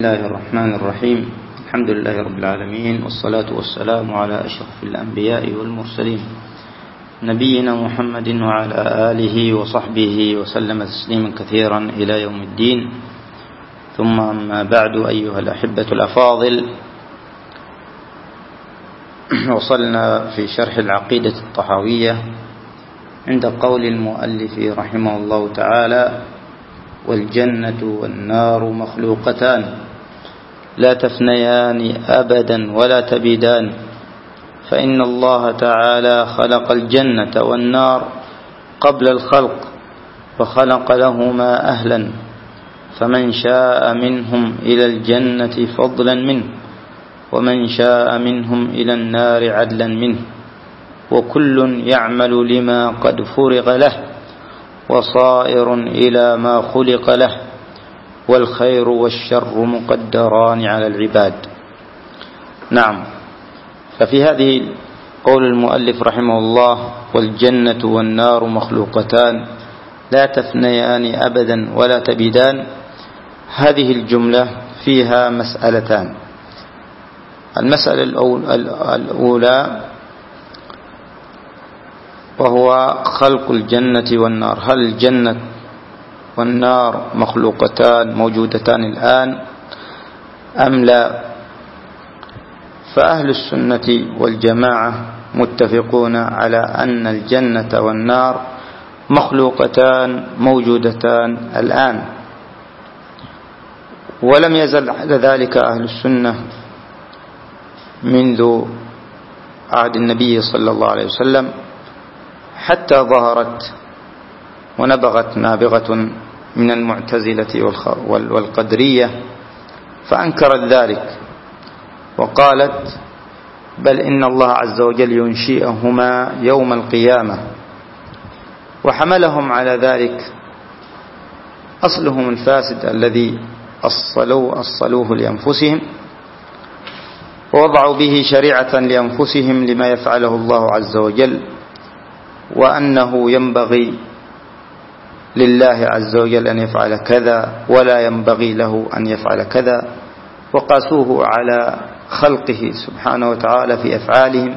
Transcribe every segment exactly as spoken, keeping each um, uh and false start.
الله الرحمن الرحيم. الحمد لله رب العالمين، والصلاة والسلام على أشرف الأنبياء والمرسلين نبينا محمد وعلى آله وصحبه وسلم تسليما كثيرا إلى يوم الدين. ثم أما بعد، أيها الأحبة الأفاضل، وصلنا في شرح العقيدة الطحاوية عند قول المؤلف رحمه الله تعالى: والجنة والنار مخلوقتان لا تفنيان أبدا ولا تبيدان، فإن الله تعالى خلق الجنة والنار قبل الخلق فخلق لهما أهلا، فمن شاء منهم إلى الجنة فضلا منه، ومن شاء منهم إلى النار عدلا منه، وكل يعمل لما قد فرغ له، وصائر إلى ما خلق له، والخير والشر مقدران على العباد. نعم، ففي هذه قول المؤلف رحمه الله: والجنة والنار مخلوقتان لا تفنيان أبدا ولا تبيدان. هذه الجملة فيها مسألتان. المسألة الأولى وهو خلق الجنة والنار. هل الجنة والنار مخلوقتان موجودتان الآن أم لا؟ فأهل السنة والجماعة متفقون على أن الجنة والنار مخلوقتان موجودتان الآن، ولم يزل على ذلك أهل السنة منذ عهد النبي صلى الله عليه وسلم، حتى ظهرت ونبغت نابغة من المعتزلة والقدرية فأنكرت ذلك، وقالت: بل إن الله عز وجل ينشئهما يوم القيامة. وحملهم على ذلك أصلهم الفاسد الذي أصلوه, أصلوه لأنفسهم، ووضعوا به شريعة لأنفسهم لما يفعله الله عز وجل، وأنه ينبغي لله عز وجل أن يفعل كذا ولا ينبغي له أن يفعل كذا، وقاسوه على خلقه سبحانه وتعالى في أفعالهم.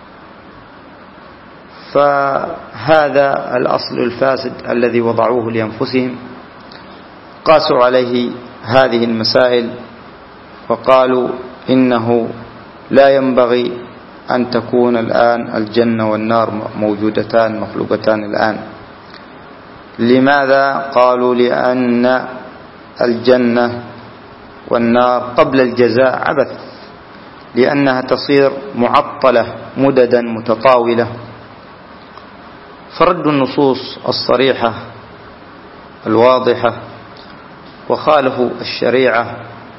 فهذا الأصل الفاسد الذي وضعوه لأنفسهم قاسوا عليه هذه المسائل، وقالوا إنه لا ينبغي أن تكون الآن الجنة والنار موجودتان مخلوقتان الآن. لماذا؟ قالوا: لأن الجنة والنار قبل الجزاء عبث، لأنها تصير معطلة مددا متطاولة. فردوا النصوص الصريحة الواضحة وخالفوا الشريعة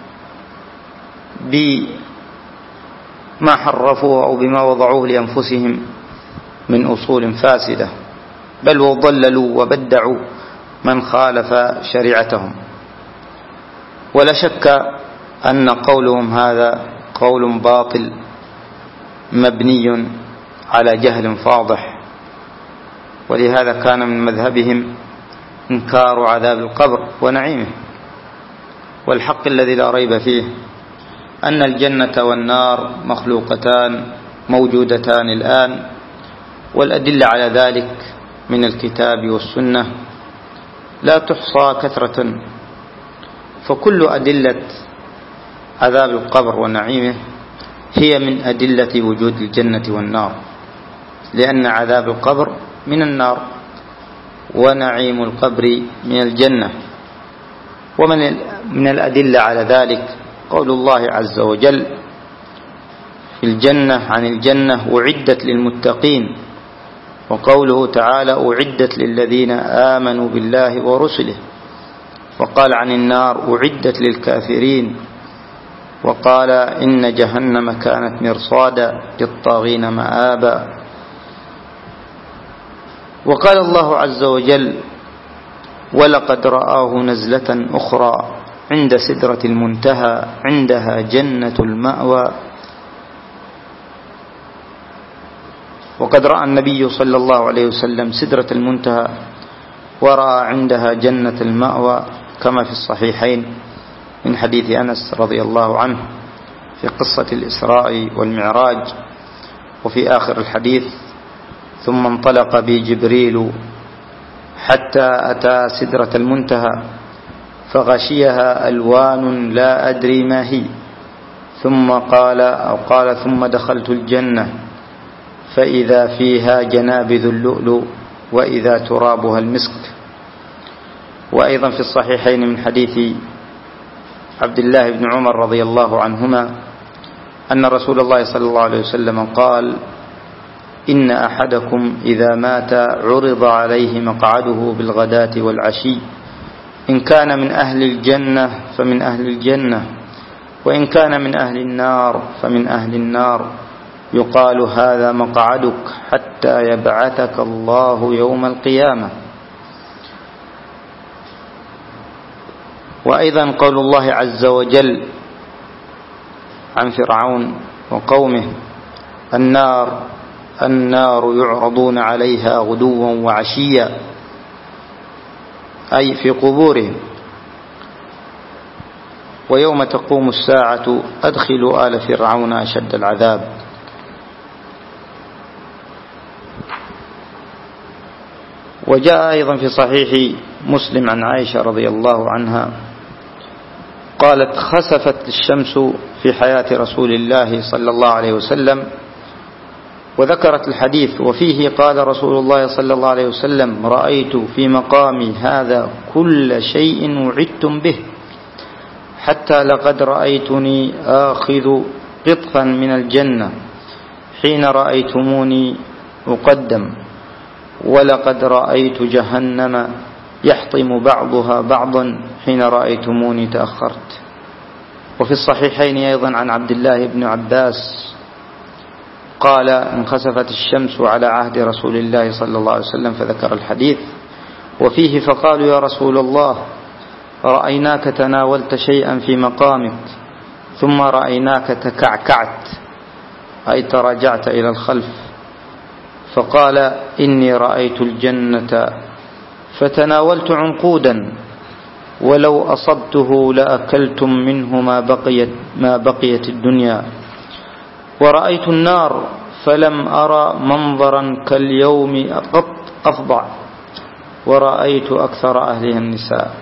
بما حرفوه أو بما وضعوه لأنفسهم من أصول فاسدة، بل وضللوا وبدعوا من خالف شريعتهم. ولا شك أن قولهم هذا قول باطل مبني على جهل فاضح، ولهذا كان من مذهبهم إنكار عذاب القبر ونعيمه. والحق الذي لا ريب فيه أن الجنة والنار مخلوقتان موجودتان الآن، والأدلة على ذلك من الكتاب والسنة لا تحصى كثرة. فكل أدلة عذاب القبر ونعيمه هي من أدلة وجود الجنة والنار، لأن عذاب القبر من النار ونعيم القبر من الجنة. ومن من الأدلة على ذلك قول الله عز وجل في الجنة عن الجنة: أعدت للمتقين، وقوله تعالى: أعدت للذين آمنوا بالله ورسله. وقال عن النار: أعدت للكافرين، وقال: إن جهنم كانت مرصادا للطاغين مآبا. وقال الله عز وجل: ولقد رآه نزلة أخرى عند سدرة المنتهى عندها جنة المأوى. وقد رأى النبي صلى الله عليه وسلم سدرة المنتهى ورأى عندها جنة المأوى، كما في الصحيحين من حديث أنس رضي الله عنه في قصة الإسراء والمعراج، وفي آخر الحديث: ثم انطلق بي جبريل حتى أتى سدرة المنتهى فغشيها ألوان لا أدري ما هي، ثم قال أو قال ثم دخلت الجنة فإذا فيها جنابذ اللؤلؤ وإذا ترابها المسك. وأيضا في الصحيحين من حديث عبد الله بن عمر رضي الله عنهما أن رسول الله صلى الله عليه وسلم قال: إن أحدكم إذا مات عرض عليه مقعده بالغداة والعشي، إن كان من أهل الجنة فمن أهل الجنة، وإن كان من أهل النار فمن أهل النار، يقال هذا مقعدك حتى يبعثك الله يوم القيامة. وأيضا قول الله عز وجل عن فرعون وقومه: النار النار يعرضون عليها غدوا وعشيا، أي في قبورهم. ويوم تقوم الساعة أدخلوا آل فرعون أشد العذاب. وجاء أيضا في صحيح مسلم عن عائشة رضي الله عنها قالت: خسفت الشمس في حياة رسول الله صلى الله عليه وسلم، وذكرت الحديث وفيه قال رسول الله صلى الله عليه وسلم: رأيت في مقامي هذا كل شيء وعدتم به، حتى لقد رأيتني آخذ قطفا من الجنة حين رأيتموني أقدم، ولقد رأيت جهنم يحطم بعضها بعضا حين رأيتموني تأخرت. وفي الصحيحين أيضا عن عبد الله بن عباس قال: انخسفت الشمس على عهد رسول الله صلى الله عليه وسلم، فذكر الحديث وفيه فقالوا: يا رسول الله، رأيناك تناولت شيئا في مقامك، ثم رأيناك تكعكعت، أي تراجعت إلى الخلف. فقال: إني رأيت الجنة فتناولت عنقودا، ولو أصبته لأكلتم منه ما بقيت, ما بقيت الدنيا، ورأيت النار فلم أرى منظرا كاليوم قط أفظع، ورأيت أكثر أهلها النساء.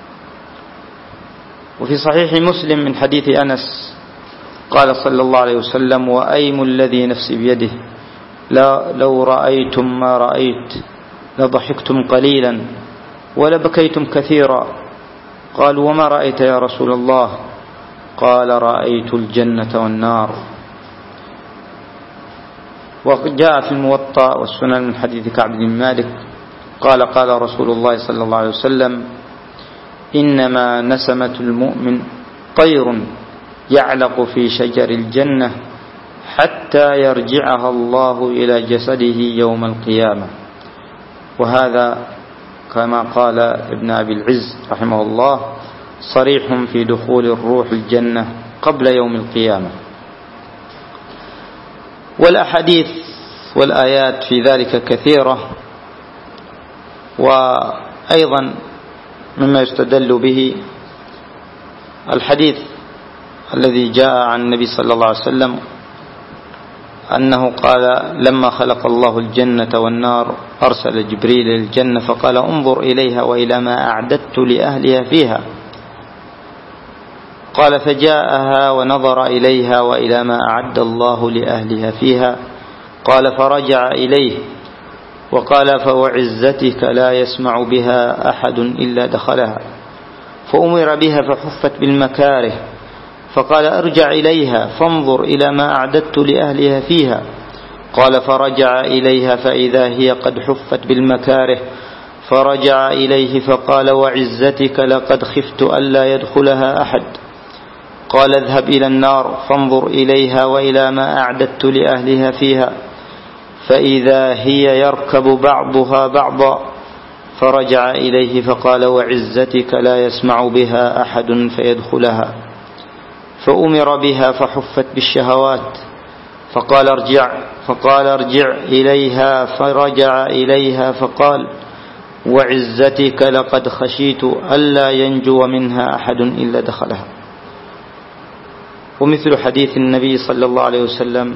وفي صحيح مسلم من حديث أنس قال صلى الله عليه وسلم: وأيم الذي نفسي بيده لا لو رأيتم ما رأيت لضحكتم قليلا ولبكيتم كثيرا. قالوا: وما رأيت يا رسول الله؟ قال: رأيت الجنة والنار. وجاء في الموطأ والسنن من حديث كعب بن مالك قال: قال رسول الله صلى الله عليه وسلم: إنما نسمة المؤمن طير يعلق في شجر الجنة حتى يرجعها الله إلى جسده يوم القيامة. وهذا كما قال ابن أبي العز رحمه الله صريح في دخول الروح الجنة قبل يوم القيامة. والأحاديث والآيات في ذلك كثيرة. وأيضا مما يستدل به الحديث الذي جاء عن النبي صلى الله عليه وسلم أنه قال: لما خلق الله الجنة والنار أرسل جبريل للجنة فقال: انظر إليها وإلى ما أعددت لأهلها فيها. قال: فجاءها ونظر إليها وإلى ما أعد الله لأهلها فيها. قال: فرجع إليه وقال: فوعزتك لا يسمع بها أحد إلا دخلها. فأمر بها فحفت بالمكاره، فقال: ارجع إليها فانظر إلى ما أعددت لأهلها فيها. قال: فرجع إليها فإذا هي قد حفت بالمكاره، فرجع إليه فقال: وعزتك لقد خفت ألا يدخلها أحد. قال: اذهب إلى النار فانظر إليها وإلى ما أعددت لأهلها فيها، فإذا هي يركب بعضها بعضا. فرجع إليه فقال: وعزتك لا يسمع بها أحد فيدخلها. فأمر بها فحفت بالشهوات، فقال: ارجع فقال ارجع إليها. فرجع إليها فقال: وعزتك لقد خشيت ألا ينجو منها أحد إلا دخلها. ومثل حديث النبي صلى الله عليه وسلم: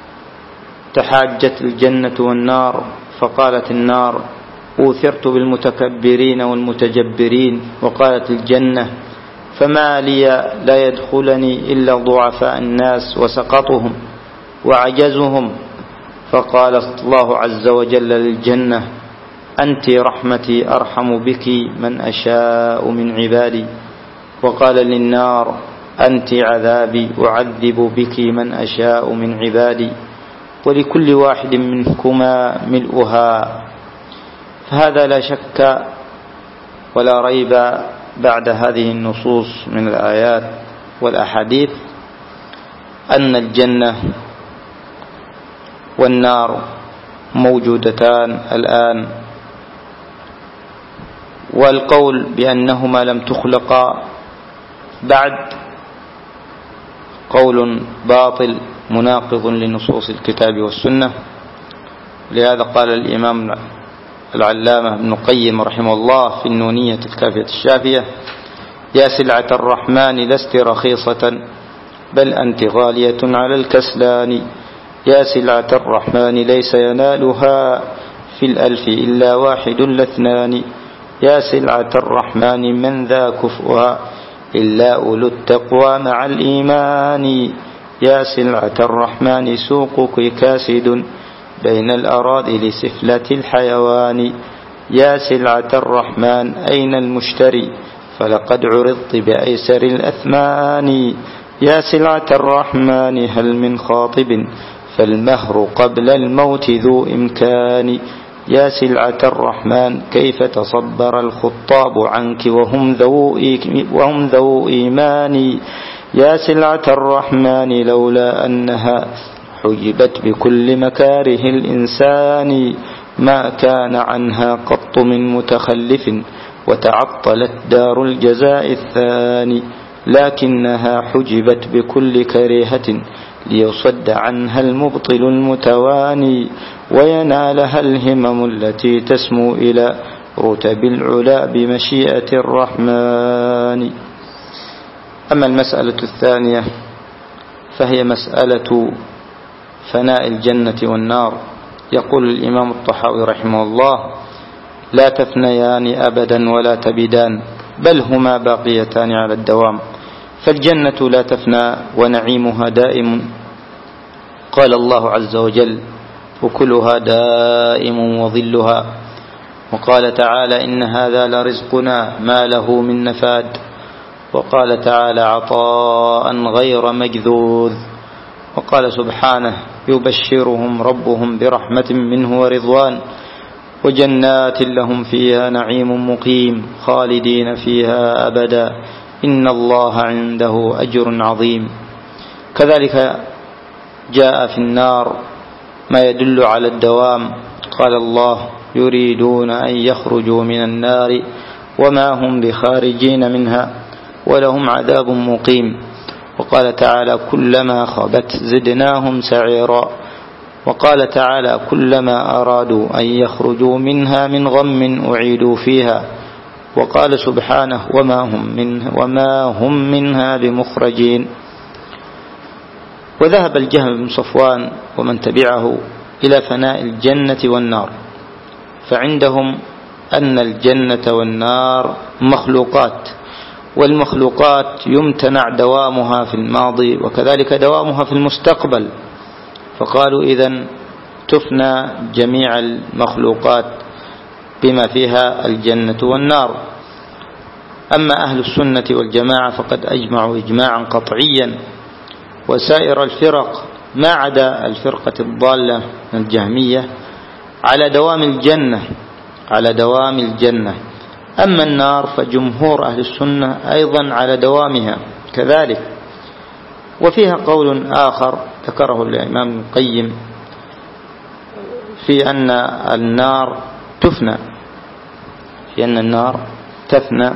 تحاجت الجنة والنار، فقالت النار: أوثرت بالمتكبرين والمتجبرين، وقالت الجنة: فما لي لا يدخلني إلا ضعفاء الناس وسقطهم وعجزهم. فقال الله عز وجل للجنة: أنت رحمتي أرحم بك من أشاء من عبادي. وقال للنار: أنت عذابي أعذب بك من أشاء من عبادي، ولكل واحد منكما ملؤها. فهذا لا شك ولا ريب بعد هذه النصوص من الآيات والأحاديث أن الجنة والنار موجودتان الآن، والقول بأنهما لم تخلقا بعد قول باطل مناقض لنصوص الكتاب والسنة. لهذا قال الإمام العلامة ابن القيم رحمه الله في النونية الكافية الشافية: يا سلعة الرحمن لست رخيصة، بل أنت غالية على الكسلان. يا سلعة الرحمن ليس ينالها في الألف إلا واحد لاثنان. يا سلعة الرحمن من ذا كفؤها إلا أولو التقوى مع الإيمان. يا سلعة الرحمن سوقك كاسد بين الأراذل سفلة الحيوان. يا سلعة الرحمن أين المشتري فلقد عرضت بأيسر الأثمان. يا سلعة الرحمن هل من خاطب فالمهر قبل الموت ذو إمكان. يا سلعة الرحمن كيف تصبر الخطاب عنك وهم ذو, وهم ذو إيمان. يا سلعة الرحمن لولا أنها حجبت بكل مكاره الإنسان ما كان عنها قط من متخلف وتعطلت دار الجزاء الثاني، لكنها حجبت بكل كريهة ليصد عنها المبطل المتواني وينالها الهمم التي تسمو إلى رتب العلا بمشيئة الرحمن. أما المسألة الثانية فهي مسألة فناء الجنة والنار. يقول الإمام الطحاوي رحمه الله: لا تفنيان أبدا ولا تبدان، بل هما باقيتان على الدوام. فالجنة لا تفنى ونعيمها دائم، قال الله عز وجل: وكلها دائم وظلها. وقال تعالى: إن هذا لرزقنا ما له من نفاد. وقال تعالى: عطاء غير مجذوذ. وقال سبحانه: يبشرهم ربهم برحمة منه ورضوان وجنات لهم فيها نعيم مقيم خالدين فيها أبدا إن الله عنده أجر عظيم. كذلك جاء في النار ما يدل على الدوام. قال الله: يريدون أن يخرجوا من النار وما هم بخارجين منها ولهم عذاب مقيم. وقال تعالى: كلما خبت زدناهم سعيرا. وقال تعالى: كلما أرادوا أن يخرجوا منها من غم أعيدوا فيها. وقال سبحانه: وما هم منها, وما هم منها بمخرجين. وذهب الجهم بن صفوان ومن تبعه إلى فناء الجنة والنار، فعندهم أن الجنة والنار مخلوقات، والمخلوقات يمتنع دوامها في الماضي وكذلك دوامها في المستقبل، فقالوا إذن تفنى جميع المخلوقات بما فيها الجنة والنار. أما أهل السنة والجماعة فقد أجمعوا إجماعا قطعيا، وسائر الفرق ما عدا الفرقة الضالة الجهمية على دوام الجنة على دوام الجنة. أما النار فجمهور أهل السنة أيضا على دوامها كذلك. وفيها قول آخر ذكره الإمام ابن القيم في أن النار تفنى في أن النار تفنى.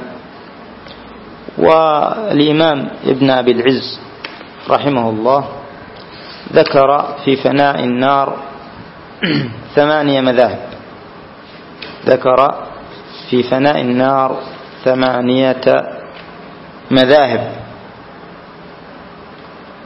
والإمام ابن أبي العز رحمه الله ذكر في فناء النار ثمانية مذاهب ذكر في فناء النار ثمانية مذاهب.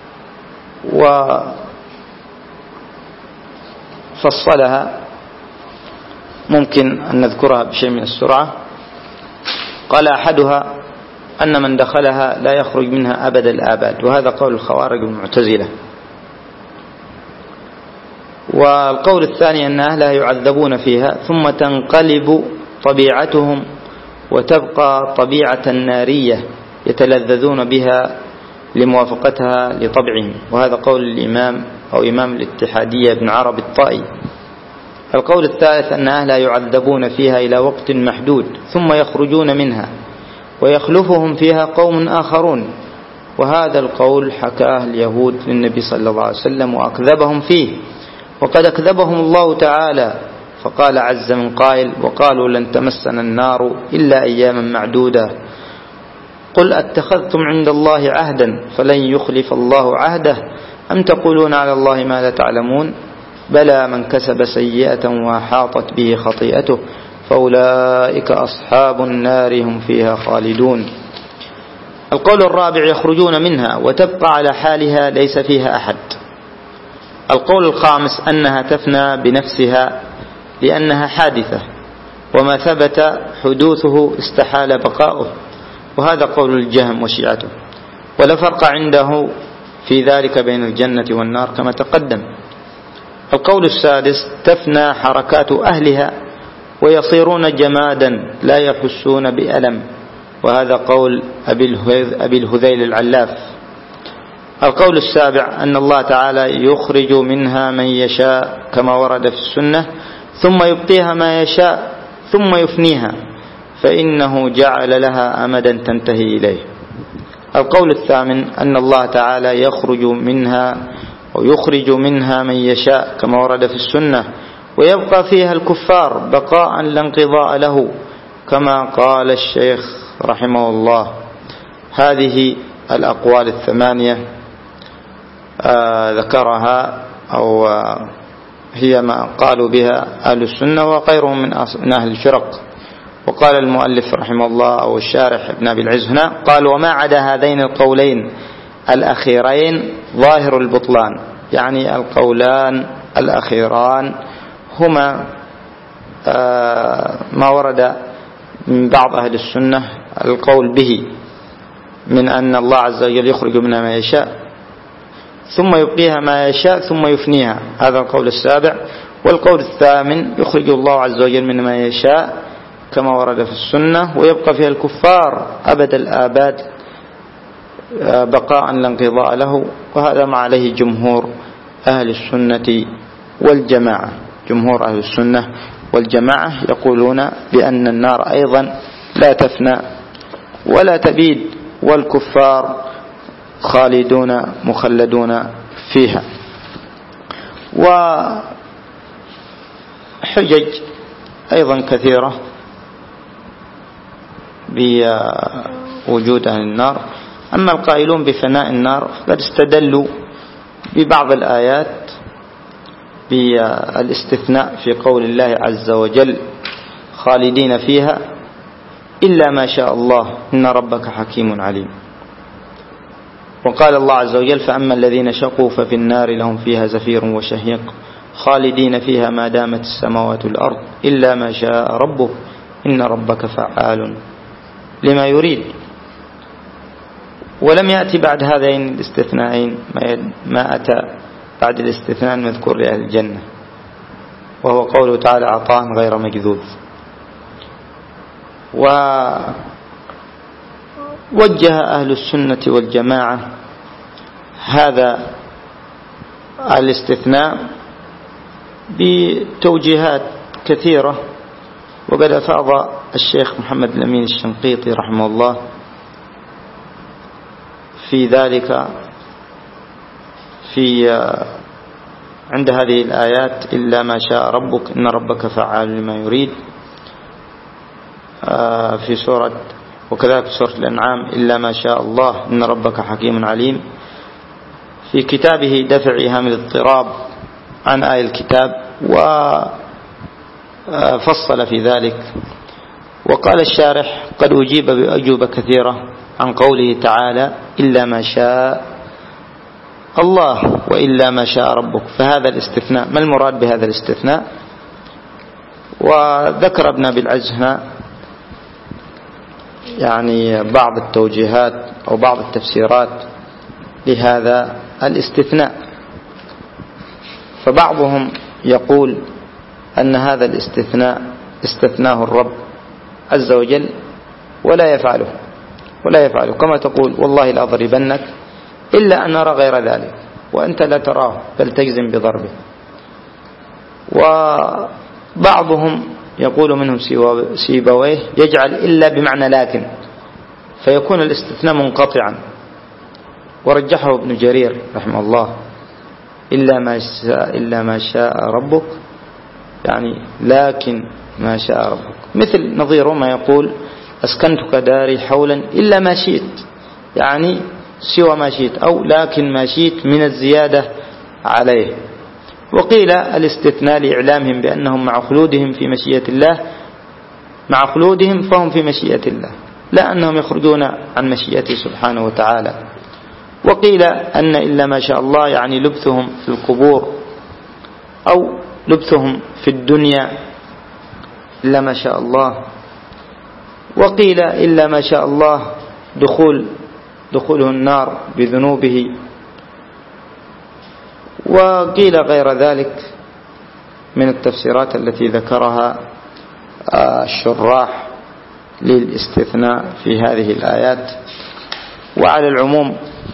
وفصلها ممكن أن نذكرها بشيء من السرعة. قال أحدها أن من دخلها لا يخرج منها أبد الآباد، وهذا قول الخوارج والمعتزلة. والقول الثاني أن أهلها يعذبون فيها ثم تنقلب طبيعتهم وتبقى طبيعة نارية يتلذذون بها لموافقتها لطبعهم، وهذا قول الإمام أو إمام الاتحادية ابن عربي الطائي. القول الثالث أن أهلها يعذبون فيها إلى وقت محدود ثم يخرجون منها ويخلفهم فيها قوم آخرون، وهذا القول حكاه اليهود للنبي صلى الله عليه وسلم وأكذبهم فيه، وقد أكذبهم الله تعالى فقال عز من قائل وقالوا لن تمسنا النار إلا أياما معدودة قل أتخذتم عند الله عهدا فلن يخلف الله عهده أم تقولون على الله ما لا تعلمون بلى من كسب سيئة وأحاطت به خطيئته فأولئك أصحاب النار هم فيها خالدون. القول الرابع يخرجون منها وتبقى على حالها ليس فيها أحد. القول الخامس أنها تفنى بنفسها لأنها حادثة وما ثبت حدوثه استحال بقاؤه، وهذا قول الجهم وشيعته، ولا فرق عنده في ذلك بين الجنة والنار كما تقدم. القول السادس تفنى حركات أهلها ويصيرون جمادا لا يحسون بألم، وهذا قول أبي الهذيل العلاف. القول السابع أن الله تعالى يخرج منها من يشاء كما ورد في السنة ثم يبقيها ما يشاء ثم يفنيها فإنه جعل لها أمدا تنتهي إليه. القول الثامن أن الله تعالى يخرج منها ويخرج منها من يشاء كما ورد في السنة ويبقى فيها الكفار بقاء لا انقضاء له كما قال الشيخ رحمه الله. هذه الأقوال الثمانية آه ذكرها أو آه هي ما قالوا بها أهل السنة وغيرهم من أهل الفرق. وقال المؤلف رحمه الله أو الشارح ابن أبي العز هنا قال وما عدا هذين القولين الأخيرين ظاهر البطلان، يعني القولان الأخيران هما آه ما ورد من بعض أهل السنة القول به من أن الله عز وجل يخرج منها ما يشاء ثم يبقيها ما يشاء ثم يفنيها، هذا القول السابع. والقول الثامن يخرج الله عز وجل من ما يشاء كما ورد في السنة ويبقى فيها الكفار أبد الآباد بقاء لا انقضاء له، وهذا ما عليه جمهور أهل السنة والجماعة. جمهور أهل السنة والجماعة يقولون بأن النار أيضا لا تفنى ولا تبيد والكفار خالدون مخلدون فيها. وحجج أيضا كثيرة بوجود أهل النار. أما القائلون بفناء النار فقد استدلوا ببعض الآيات بالاستثناء في قول الله عز وجل خالدين فيها إلا ما شاء الله إن ربك حكيم عليم. وقال الله عز وجل فأما الذين شقوا ففي النار لهم فيها زفير وشهيق خالدين فيها ما دامت السماوات والأرض إلا ما شاء ربك إن ربك فعال لما يريد. ولم يأتي بعد هذين الاستثناءين ما أتى بعد الاستثناء المذكور لأهل الجنة، وهو قوله تعالى عطاء غير مجذوذ. ووجه أهل السنة والجماعة هذا الاستثناء بتوجيهات كثيرة، وقد أفاض الشيخ محمد الأمين الشنقيطي رحمه الله في ذلك في عند هذه الآيات إلا ما شاء ربك إن ربك فعال لما يريد في سورة، وكذلك في سورة الأنعام إلا ما شاء الله إن ربك حكيم عليم. في كتابه دفع إيهام الاضطراب عن آية الكتاب وفصل في ذلك. وقال الشارح قد أجيب بأجوبة كثيرة عن قوله تعالى إلا ما شاء الله وإلا ما شاء ربك، فهذا الاستثناء ما المراد بهذا الاستثناء؟ وذكر ابن أبي العز هنا يعني بعض التوجيهات أو بعض التفسيرات لهذا الاستثناء. فبعضهم يقول أن هذا الاستثناء استثناه الرب عز وجل ولا يفعله ولا يفعله كما تقول والله لأضربنك إلا أن نرى غير ذلك، وأنت لا تراه بل تجزم بضربه. وبعضهم يقول منهم سيبويه يجعل إلا بمعنى لكن، فيكون الاستثناء منقطعا، ورجحه ابن جرير رحمه الله إلا ما شاء إلا ما شاء ربك، يعني لكن ما شاء ربك، مثل نظيره ما يقول أسكنتك داري حولا إلا ما شئت، يعني سوى ما شئت، أو لكن ما شئت من الزيادة عليه. وقيل الاستثناء لإعلامهم بأنهم مع خلودهم في مشيئة الله، مع خلودهم فهم في مشيئة الله، لا أنهم يخرجون عن مشيئته سبحانه وتعالى. وقيل أن إلا ما شاء الله يعني لبثهم في القبور أو لبثهم في الدنيا إلا ما شاء الله. وقيل إلا ما شاء الله دخول دخوله النار بذنوبه. وقيل غير ذلك من التفسيرات التي ذكرها الشراح للاستثناء في هذه الآيات. وعلى العموم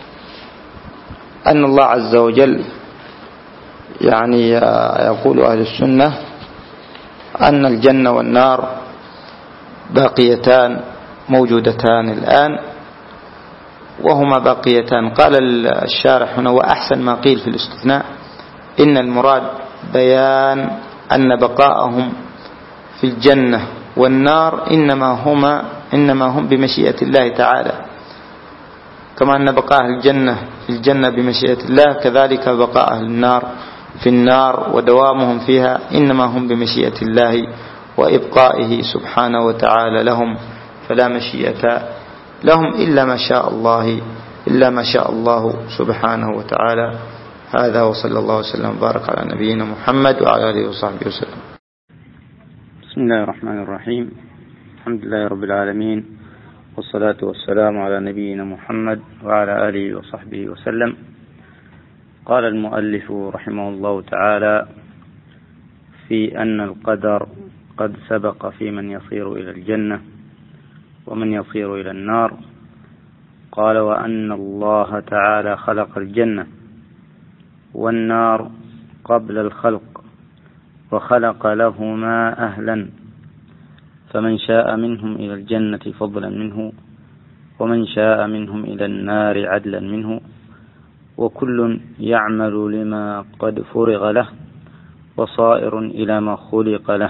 أن الله عز وجل يعني يقول أهل السنة أن الجنة والنار باقيتان موجودتان الآن، وهما باقيتان. قال الشارح هنا وأحسن ما قيل في الاستثناء إن المراد بيان أن بقاءهم في الجنة والنار إنما هما إنما هم بمشيئة الله تعالى، كما أن بقاء أهل الجنة في الجنة بمشيئة الله، كذلك بقاء أهل النار في النار ودوامهم فيها إنما هم بمشيئة الله وإبقائه سبحانه وتعالى لهم، فلا مشيئة لهم إلا ما شاء الله إلا ما شاء الله سبحانه وتعالى. هذا وصلى الله وسلم وبارك على نبينا محمد وعلى آله وصحبه وسلم. بسم الله الرحمن الرحيم. الحمد لله رب العالمين، والصلاة والسلام على نبينا محمد وعلى آله وصحبه وسلم. قال المؤلف رحمه الله تعالى في أن القدر قد سبق في من يصير إلى الجنة ومن يصير إلى النار. قال وأن الله تعالى خلق الجنة والنار قبل الخلق وخلق لهما أهلا، فمن شاء منهم إلى الجنة فضلا منه ومن شاء منهم إلى النار عدلا منه، وكل يعمل لما قد فرغ له وصائر إلى ما خلق له.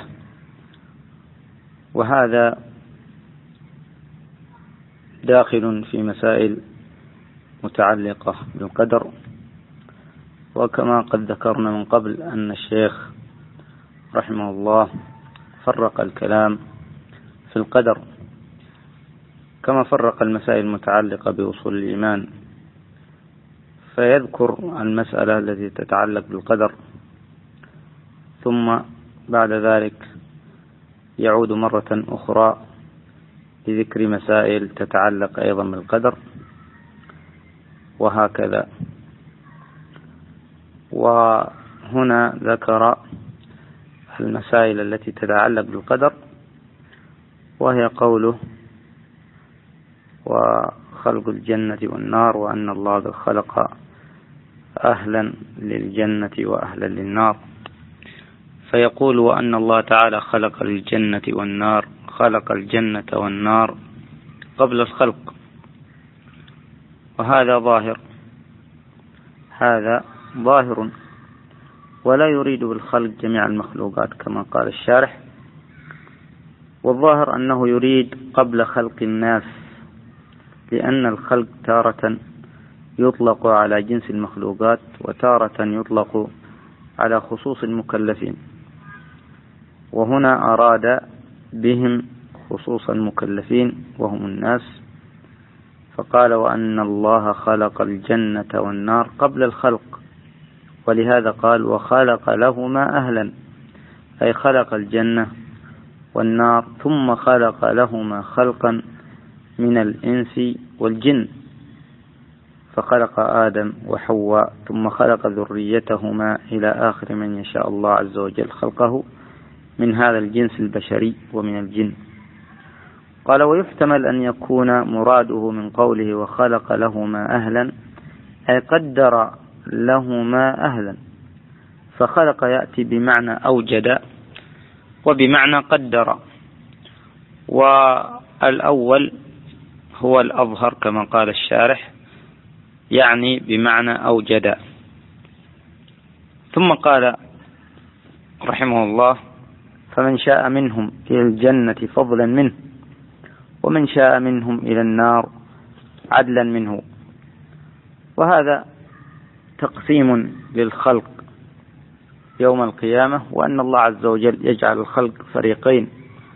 وهذا داخل في مسائل متعلقة بالقدر. وكما قد ذكرنا من قبل أن الشيخ رحمه الله فرق الكلام في القدر كما فرق المسائل المتعلقة بأصول الإيمان، فيذكر المسألة التي تتعلق بالقدر ثم بعد ذلك يعود مرة أخرى لذكر مسائل تتعلق أيضا بالقدر، وهكذا. وهنا ذكر المسائل التي تتعلق بالقدر، وهي قوله وخلق الجنة والنار وأن الله قد خلق أهلا للجنة وأهلا للنار. فيقول وأن الله تعالى خلق الجنة والنار خلق الجنة والنار قبل الخلق، وهذا ظاهر هذا ظاهر ولا يريد بالخلق جميع المخلوقات كما قال الشارح. والظاهر أنه يريد قبل خلق الناس، لأن الخلق تارة يطلق على جنس المخلوقات وتارة يطلق على خصوص المكلفين، وهنا أراد بهم خصوص المكلفين وهم الناس، فقال وأن الله خلق الجنة والنار قبل الخلق، ولهذا قال وخلق لهما أهلا، أي خلق الجنة والنار ثم خلق لهما خلقا من الإنس والجن، فخلق آدم وحواء ثم خلق ذريتهما إلى آخر من يشاء الله عز وجل خلقه من هذا الجنس البشري ومن الجن. قال ويحتمل أن يكون مراده من قوله وخلق لهما أهلا أي قدر لهما أهلا، فخلق يأتي بمعنى أوجد وبمعنى قدر، والأول هو الأظهر كما قال الشارح، يعني بمعنى أوجد. ثم قال رحمه الله فمن شاء منهم إلى الجنة فضلا منه ومن شاء منهم إلى النار عدلا منه. وهذا تقسيم للخلق يوم القيامة، وأن الله عز وجل يجعل الخلق فريقين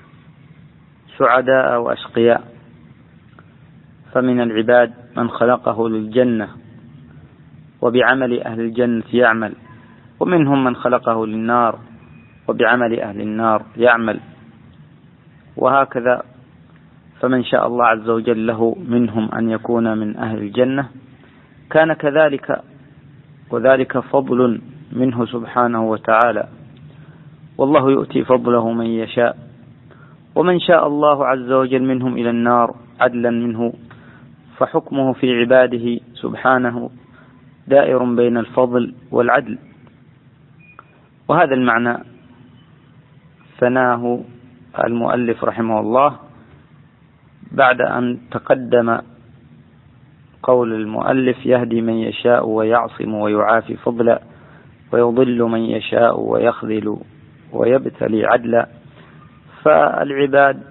سعداء وأشقياء، فمن العباد من خلقه للجنة وبعمل أهل الجنة يعمل، ومنهم من خلقه للنار وبعمل أهل النار يعمل، وهكذا. فمن شاء الله عز وجل له منهم أن يكون من أهل الجنة كان كذلك، وذلك فضل منه سبحانه وتعالى، والله يؤتي فضله من يشاء. ومن شاء الله عز وجل منهم إلى النار عدلا منه، فحكمه في عباده سبحانه دائر بين الفضل والعدل. وهذا المعنى ثناه المؤلف رحمه الله بعد أن تقدم قول المؤلف يهدي من يشاء ويعصم ويعافي فضلا ويضل من يشاء ويخذل ويبتلي عدلا. فالعباد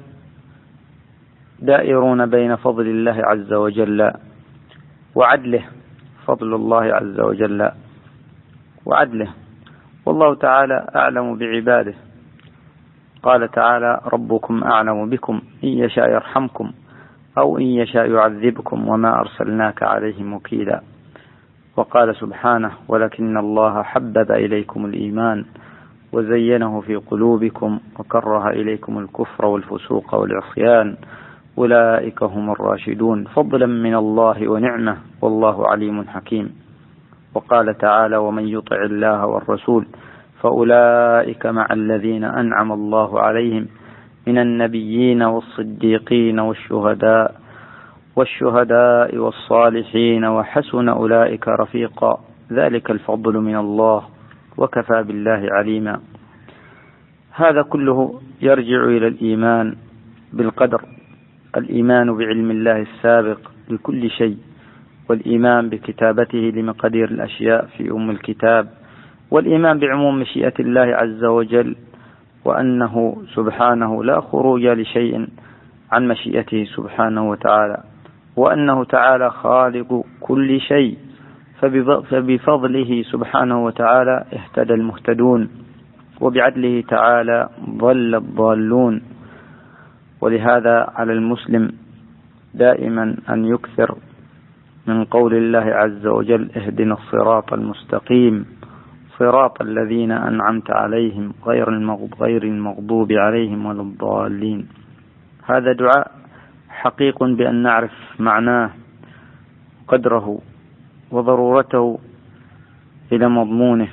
دائرون بين فضل الله عز وجل وعدله، فضل الله عز وجل وعدله، والله تعالى أعلم بعباده. قال تعالى ربكم أعلم بكم إن يشاء يرحمكم أو إن يشاء يعذبكم وما أرسلناك عليهم وكيلا. وقال سبحانه ولكن الله حبب إليكم الإيمان وزينه في قلوبكم وكره إليكم الكفر والفسوق والعصيان أولئك هم الراشدون فضلا من الله ونعمة والله عليم حكيم. وقال تعالى ومن يطع الله والرسول فأولئك مع الذين أنعم الله عليهم من النبيين والصديقين والشهداء والشهداء والصالحين وحسن أولئك رفيقا ذلك الفضل من الله وكفى بالله عليما. هذا كله يرجع إلى الإيمان بالقدر، الإيمان بعلم الله السابق لكل شيء، والإيمان بكتابته لمقادير الأشياء في أم الكتاب، والإيمان بعموم مشيئة الله عز وجل، وأنه سبحانه لا خروج لشيء عن مشيئته سبحانه وتعالى، وأنه تعالى خالق كل شيء، فبفضله سبحانه وتعالى اهتدى المهتدون، وبعدله تعالى ضل الضالون. ولهذا على المسلم دائما أن يكثر من قول الله عز وجل اهدنا الصراط المستقيم صراط الذين أنعمت عليهم غير المغضوب عليهم ولا الضالين. هذا دعاء حقيق بأن نعرف معناه قدره وضرورته إلى مضمونه،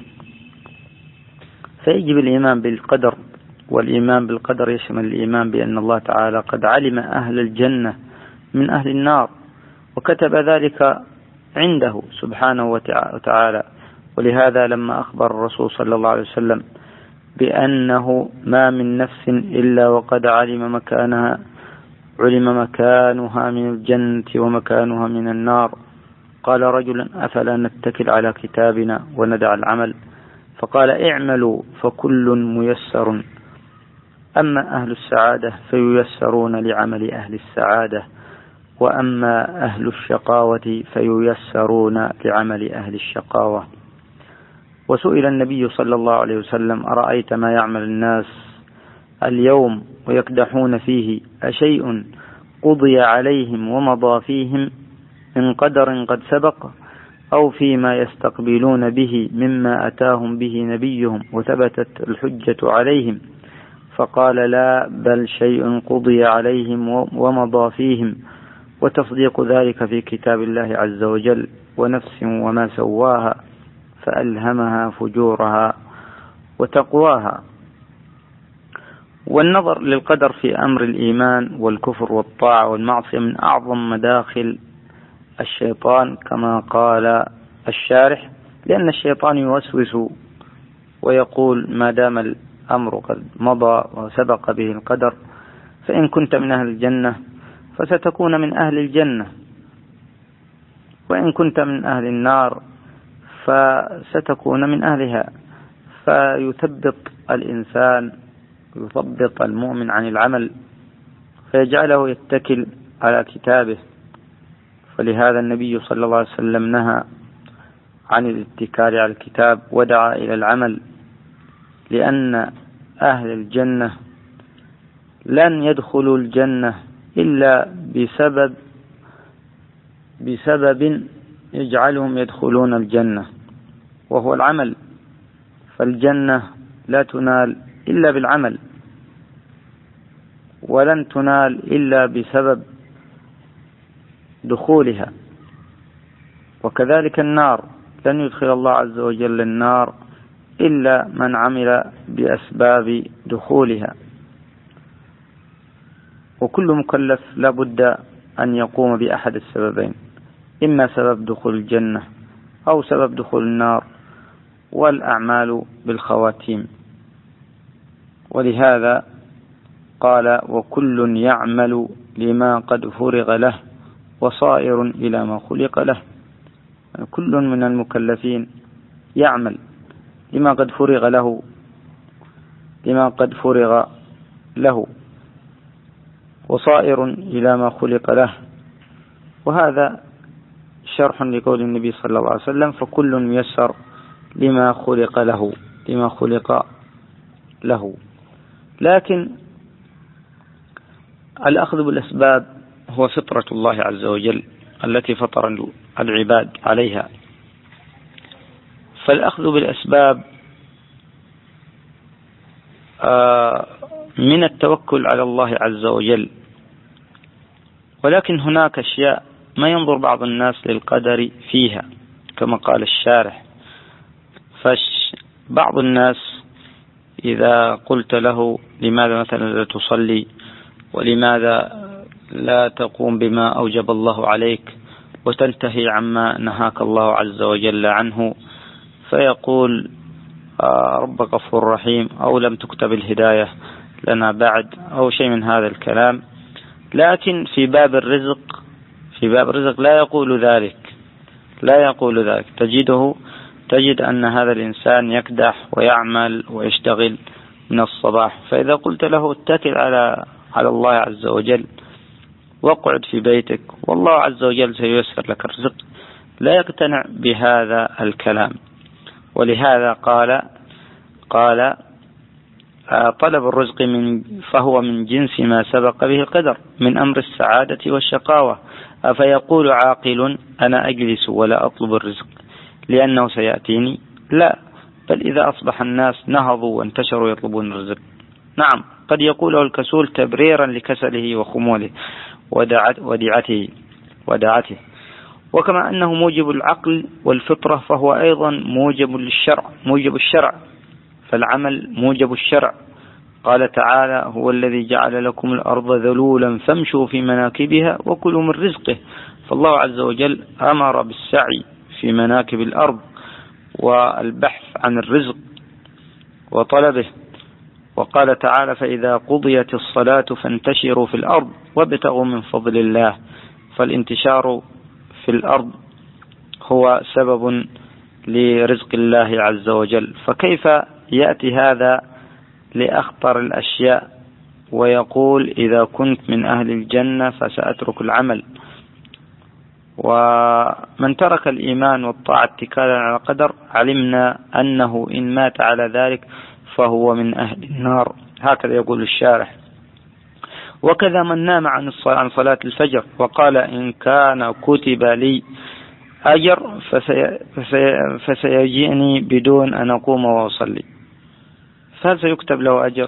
فيجب الإيمان بالقدر. والإيمان بالقدر يشمل الإيمان بأن الله تعالى قد علم أهل الجنة من أهل النار وكتب ذلك عنده سبحانه وتعالى. ولهذا لما أخبر الرسول صلى الله عليه وسلم بأنه ما من نفس إلا وقد علم مكانها علم مكانها من الجنة ومكانها من النار، قال رجل أفلا نتكل على كتابنا وندع العمل؟ فقال اعملوا فكل ميسر، أما أهل السعادة فييسرون لعمل أهل السعادة، وأما أهل الشقاوة فييسرون لعمل أهل الشقاوة. وسئل النبي صلى الله عليه وسلم أرأيت ما يعمل الناس اليوم ويكدحون فيه أشيء قضي عليهم ومضى فيهم من قدر قد سبق أو فيما يستقبلون به مما أتاهم به نبيهم وثبتت الحجة عليهم، فقال لا بل شيء قضي عليهم ومضى فيهم، وتصديق ذلك في كتاب الله عز وجل، ونفس وما سواها فألهمها فجورها وتقواها. والنظر للقدر في أمر الإيمان والكفر والطاعة والمعصية من أعظم مداخل الشيطان كما قال الشارح، لأن الشيطان يوسوس ويقول ما دام الأمر قد مضى وسبق به القدر فإن كنت من أهل الجنة فستكون من أهل الجنة، وإن كنت من أهل النار فستكون من أهلها. فيثبط الإنسان يثبط المؤمن عن العمل فيجعله يتكل على كتابه. فلهذا النبي صلى الله عليه وسلم نهى عن الاتكال على الكتاب ودعا إلى العمل، لأن أهل الجنة لن يدخلوا الجنة إلا بسبب بسبب يجعلهم يدخلون الجنة وهو العمل، فالجنة لا تنال إلا بالعمل، ولن تنال إلا بسبب دخولها. وكذلك النار لن يدخل الله عز وجل النار إلا من عمل بأسباب دخولها. وكل مكلف لا بد أن يقوم بأحد السببين، إما سبب دخول الجنة أو سبب دخول النار، والأعمال بالخواتيم. ولهذا قال وكل يعمل لما قد فرغ له وصائر إلى ما خلق له. كل من المكلفين يعمل لما قد فرغ له لما قد فرغ له وصائر إلى ما خلق له. وهذا شرح لقول النبي صلى الله عليه وسلم فكل ميسر لما خلق له لما خلق له. لكن الأخذ بالأسباب هو فطرة الله عز وجل التي فطر العباد عليها. فالأخذ بالأسباب من التوكل على الله عز وجل. ولكن هناك أشياء ما ينظر بعض الناس للقدر فيها كما قال الشارح. فبعض الناس إذا قلت له لماذا مثلا لا تصلي ولماذا لا تقوم بما أوجب الله عليك وتنتهي عما نهاك الله عز وجل عنه، فيقول ربك غفور رحيم أو لم تكتب الهداية لنا بعد أو شيء من هذا الكلام. لكن في باب الرزق في باب الرزق لا يقول ذلك لا يقول ذلك تجده تجد أن هذا الإنسان يكدح ويعمل ويشتغل من الصباح. فإذا قلت له اتكل على على الله عز وجل واقعد في بيتك والله عز وجل سييسر لك الرزق، لا يقتنع بهذا الكلام. ولهذا قال قال طلب الرزق من فهو من جنس ما سبق به القدر من أمر السعادة والشقاوة. أفيقول عاقل أنا أجلس ولا أطلب الرزق لأنه سيأتيني؟ لا، بل إذا أصبح الناس نهضوا وانتشروا يطلبون الرزق. نعم، قد يقوله الكسول تبريرا لكسله وخموله ودعته ودعته. وكما أنه موجب العقل والفطرة فهو أيضا موجب للشرع موجب الشرع فالعمل موجب الشرع. قال تعالى هو الذي جعل لكم الأرض ذلولا فامشوا في مناكبها وكلوا من رزقه. فالله عز وجل أمر بالسعي في مناكب الأرض والبحث عن الرزق وطلبه. وقال تعالى فإذا قضيت الصلاة فانتشروا في الأرض وابتغوا من فضل الله. فالانتشار في الأرض هو سبب لرزق الله عز وجل. فكيف يأتي هذا لأخطر الأشياء ويقول إذا كنت من أهل الجنة فسأترك العمل؟ ومن ترك الإيمان والطاعة اتكالا على القدر علمنا أنه إن مات على ذلك فهو من أهل النار. هكذا يقول الشارح. وكذا من نام عن عن صلاة الفجر وقال إن كان كتب لي أجر فسي فسي فسيجيني بدون أن أقوم وأصلي، فهل سيكتب له أجر؟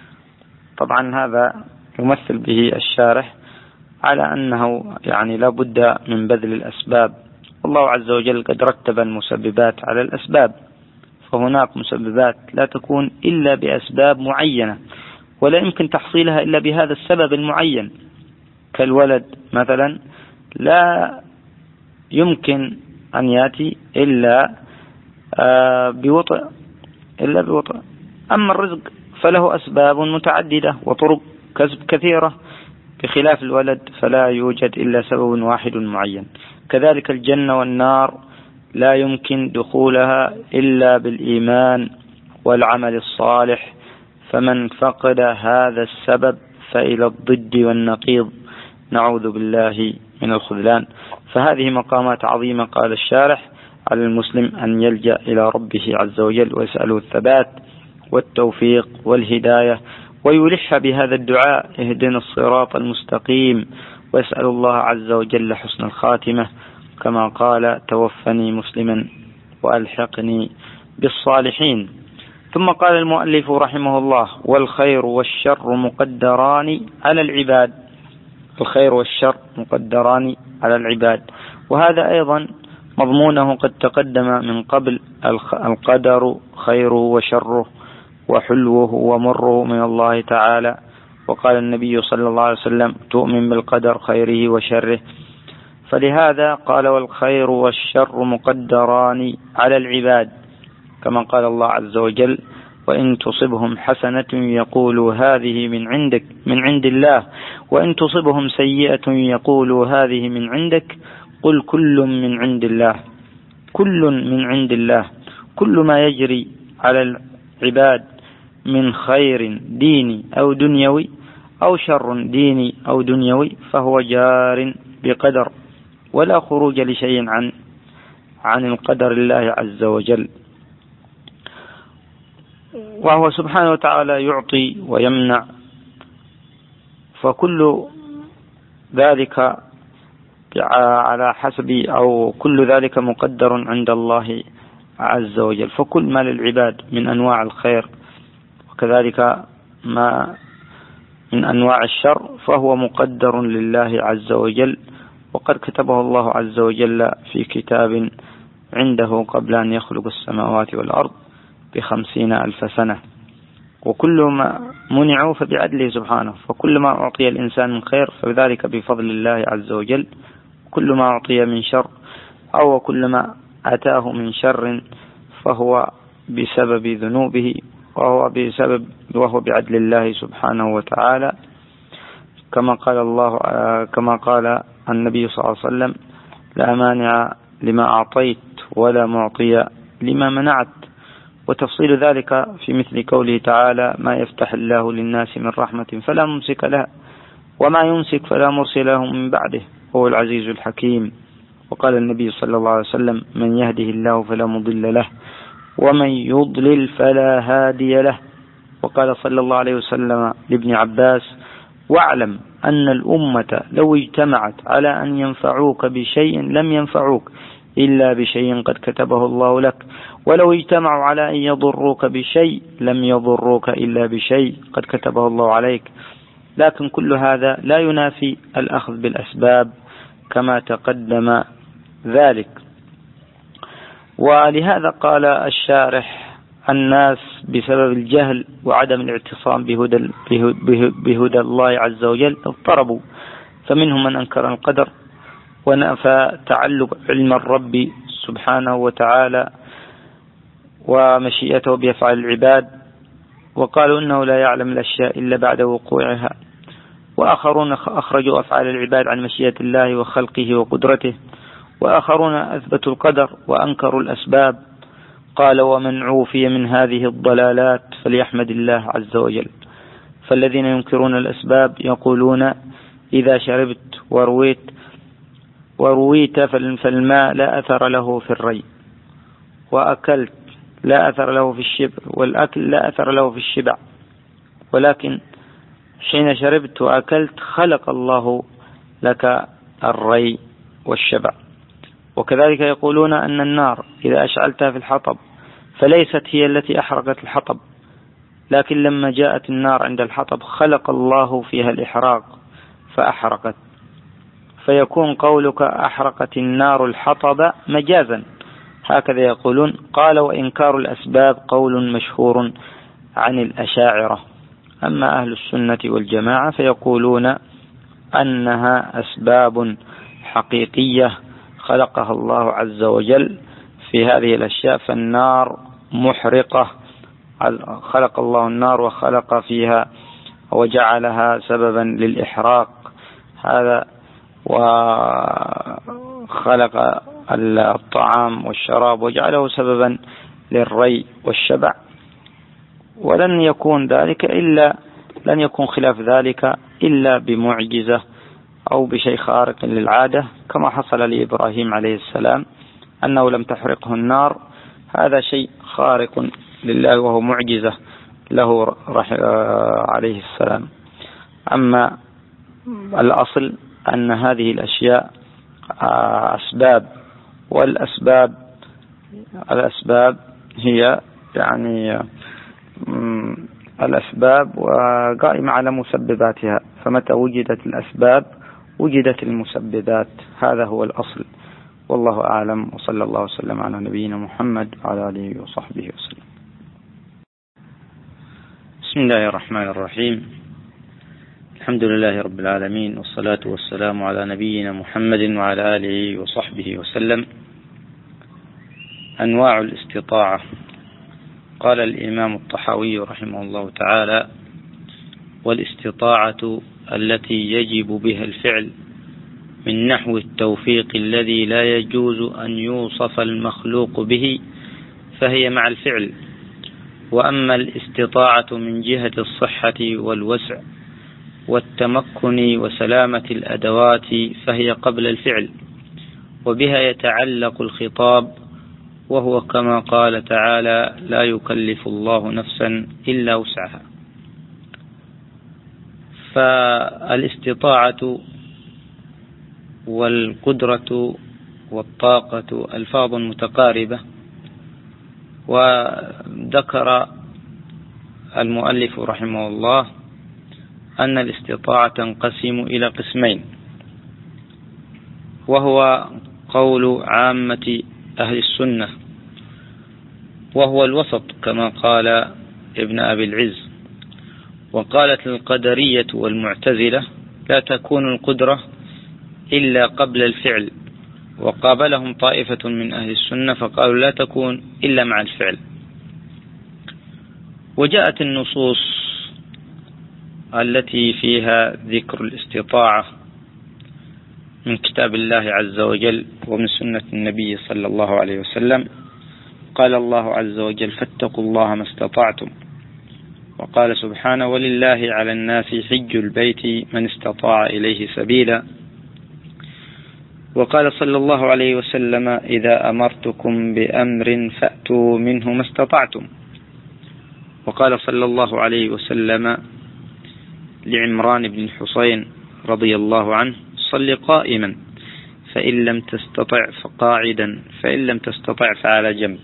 طبعا هذا يمثل به الشارح على أنه يعني لا بد من بذل الأسباب. الله عز وجل قد رتب المسببات على الأسباب، فهناك مسببات لا تكون إلا بأسباب معينة ولا يمكن تحصيلها إلا بهذا السبب المعين، كالولد مثلا لا يمكن أن يأتي إلا بوطء إلا بوطء. أما الرزق فله أسباب متعددة وطرق كسب كثيرة، بخلاف الولد فلا يوجد إلا سبب واحد معين. كذلك الجنة والنار لا يمكن دخولها إلا بالإيمان والعمل الصالح، فمن فقد هذا السبب فإلى الضد والنقيض، نعوذ بالله من الخذلان. فهذه مقامات عظيمة قال الشارح على المسلم أن يلجأ إلى ربه عز وجل ويسأله الثبات والتوفيق والهداية، ويلح بهذا الدعاء اهدنا الصراط المستقيم، ويسأل الله عز وجل حسن الخاتمة، كما قال توفني مسلما وألحقني بالصالحين. ثم قال المؤلف رحمه الله والخير والشر مقدران على العباد، الخير والشر مقدران على العباد، وهذا أيضا مضمونه قد تقدم من قبل، القدر خيره وشره وحلوه ومره من الله تعالى. وقال النبي صلى الله عليه وسلم تؤمن بالقدر خيره وشره، فلهذا قال والخير والشر مقدران على العباد، كما قال الله عز وجل وإن تصبهم حسنة يقولوا هذه من عندك من عند الله وإن تصبهم سيئة يقولوا هذه من عندك قل كل من عند الله، كل من عند الله. كل ما يجري على العباد من خير ديني أو دنيوي أو شر ديني أو دنيوي فهو جار بقدر، ولا خروج لشيء عن عن القدر الله عز وجل. وهو سبحانه وتعالى يعطي ويمنع، فكل ذلك على حسب أو كل ذلك مقدر عند الله عز وجل. فكل ما للعباد من أنواع الخير وكذلك ما من أنواع الشر فهو مقدر لله عز وجل، وقد كتبه الله عز وجل في كتاب عنده قبل أن يخلق السماوات والأرض بخمسين ألف سنة. وكل ما منعوا فبعدله سبحانه، فكل ما أعطي الإنسان من خير فذلك بفضل الله عز وجل، كل ما أعطي من شر أو كل ما أتاه من شر فهو بسبب ذنوبه وهو بسبب وهو بعدل الله سبحانه وتعالى، كما قال الله كما قال النبي صلى الله عليه وسلم لا مانع لما أعطيت ولا معطي لما منعت. وتفصيل ذلك في مثل قوله تعالى ما يفتح الله للناس من رحمة فلا ممسك لها وما يمسك فلا مرسل له من بعده هو العزيز الحكيم. وقال النبي صلى الله عليه وسلم من يهده الله فلا مضل له ومن يضلل فلا هادي له. وقال صلى الله عليه وسلم لابن عباس واعلم أن الأمة لو اجتمعت على أن ينفعوك بشيء لم ينفعوك إلا بشيء قد كتبه الله لك، ولو اجتمعوا على أن يضروك بشيء لم يضروك إلا بشيء قد كتبه الله عليك. لكن كل هذا لا ينافي الأخذ بالأسباب كما تقدم ذلك. ولهذا قال الشارح الناس بسبب الجهل وعدم الاعتصام بهدى, بهدى الله عز وجل اضطربوا، فمنهم من أنكر القدر ونفى تعلق علم الرب سبحانه وتعالى ومشيئته بأفعال العباد، وقالوا إنه لا يعلم الأشياء إلا بعد وقوعها. وآخرون أخرجوا أفعال العباد عن مشيئة الله وخلقه وقدرته، وآخرون أثبتوا القدر وأنكروا الأسباب. قال ومن عوفي من هذه الضلالات فليحمد الله عز وجل. فالذين ينكرون الأسباب يقولون إذا شربت ورويت ورويت فالماء لا أثر له في الري، وأكلت لا أثر له في الشبع، والأكل لا أثر له في الشبع. ولكن حين شربت وأكلت خلق الله لك الري والشبع. وكذلك يقولون أن النار إذا أشعلتها في الحطب فليست هي التي أحرقت الحطب، لكن لما جاءت النار عند الحطب خلق الله فيها الإحراق فأحرقت، فيكون قولك أحرقت النار الحطب مجازا، هكذا يقولون. قال: وإنكار الأسباب قول مشهور عن الأشاعرة. أما أهل السنة والجماعة فيقولون أنها أسباب حقيقية خلقها الله عز وجل في هذه الأشياء، فالنار محرقة، خلق الله النار وخلق فيها وجعلها سببا للإحراق هذا، وخلق الطعام والشراب وجعله سببا للري والشبع. ولن يكون ذلك إلا لن يكون خلاف ذلك إلا بمعجزة أو بشيء خارق للعادة، كما حصل لإبراهيم عليه السلام أنه لم تحرقه النار، هذا شيء خارق لله وهو معجزة له عليه السلام. أما الأصل أن هذه الأشياء أسباب، والأسباب الأسباب هي يعني الأسباب وقائمة على مسبباتها، فمتى وجدت الأسباب وجدت المسببات، هذا هو الأصل. والله أعلم، وصلى الله وسلم على نبينا محمد وعلى آله وصحبه وسلم. بسم الله الرحمن الرحيم. الحمد لله رب العالمين، والصلاة والسلام على نبينا محمد وعلى آله وصحبه وسلم. أنواع الاستطاعة. قال الإمام الطحاوي رحمه الله تعالى: والاستطاعة التي يجب بها الفعل من نحو التوفيق الذي لا يجوز أن يوصف المخلوق به فهي مع الفعل. وأما الاستطاعة من جهة الصحة والوسع والتمكن وسلامة الأدوات فهي قبل الفعل، وبها يتعلق الخطاب، وهو كما قال تعالى: لا يكلف الله نفسا إلا وسعها. فالاستطاعة والقدرة والطاقة ألفاظ متقاربة، وذكر المؤلف رحمه الله أن الاستطاعة تنقسم إلى قسمين، وهو قول عامة أهل السنة، وهو الوسط كما قال ابن أبي العز. وقالت القدرية والمعتزلة: لا تكون القدرة إلا قبل الفعل، وقابلهم طائفة من أهل السنة فقالوا: لا تكون إلا مع الفعل. وجاءت النصوص التي فيها ذكر الاستطاعة من كتاب الله عز وجل ومن سنة النبي صلى الله عليه وسلم. قال الله عز وجل: فاتقوا الله ما استطعتم. وقال سبحانه: ولله على الناس حج البيت من استطاع إليه سبيلا. وقال صلى الله عليه وسلم: إذا أمرتكم بأمر فأتوا منه ما استطعتم. وقال صلى الله عليه وسلم لعمران بن الحصين رضي الله عنه: صل قائما، فإن لم تستطع فقاعدا، فإن لم تستطع فعلى جنب.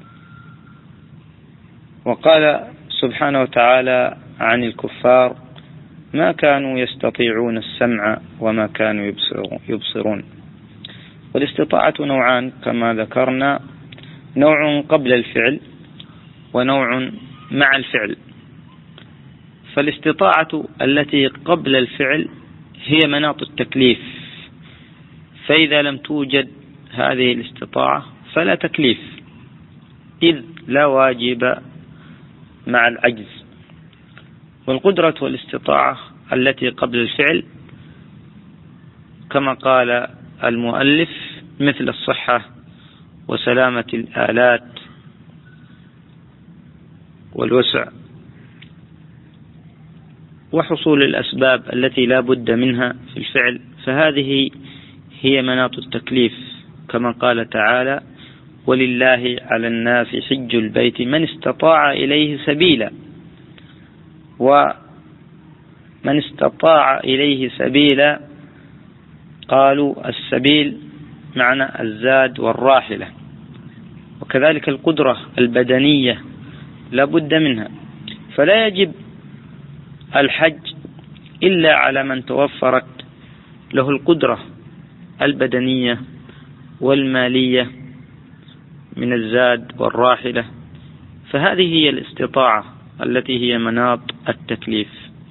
وقال سبحانه وتعالى عن الكفار: ما كانوا يستطيعون السمع وما كانوا يبصرون. والاستطاعة نوعان كما ذكرنا: نوع قبل الفعل ونوع مع الفعل. فالاستطاعة التي قبل الفعل هي مناط التكليف، فإذا لم توجد هذه الاستطاعة فلا تكليف، إذ لا واجب مع العجز. والقدرة والاستطاعة التي قبل الفعل كما قال المؤلف مثل الصحة وسلامة الآلات والوسع وحصول الأسباب التي لا بد منها في الفعل، فهذه هي مناط التكليف كما قال تعالى: ولله على الناس حج البيت من استطاع إليه سبيلا. من استطاع إليه سبيلا، قالوا السبيل معنى الزاد والراحلة، وكذلك القدرة البدنية لا بد منها، فلا يجب الحج إلا على من توفرت له القدرة البدنية والمالية من الزاد والراحلة، فهذه هي الاستطاعة التي هي مناط التكليف.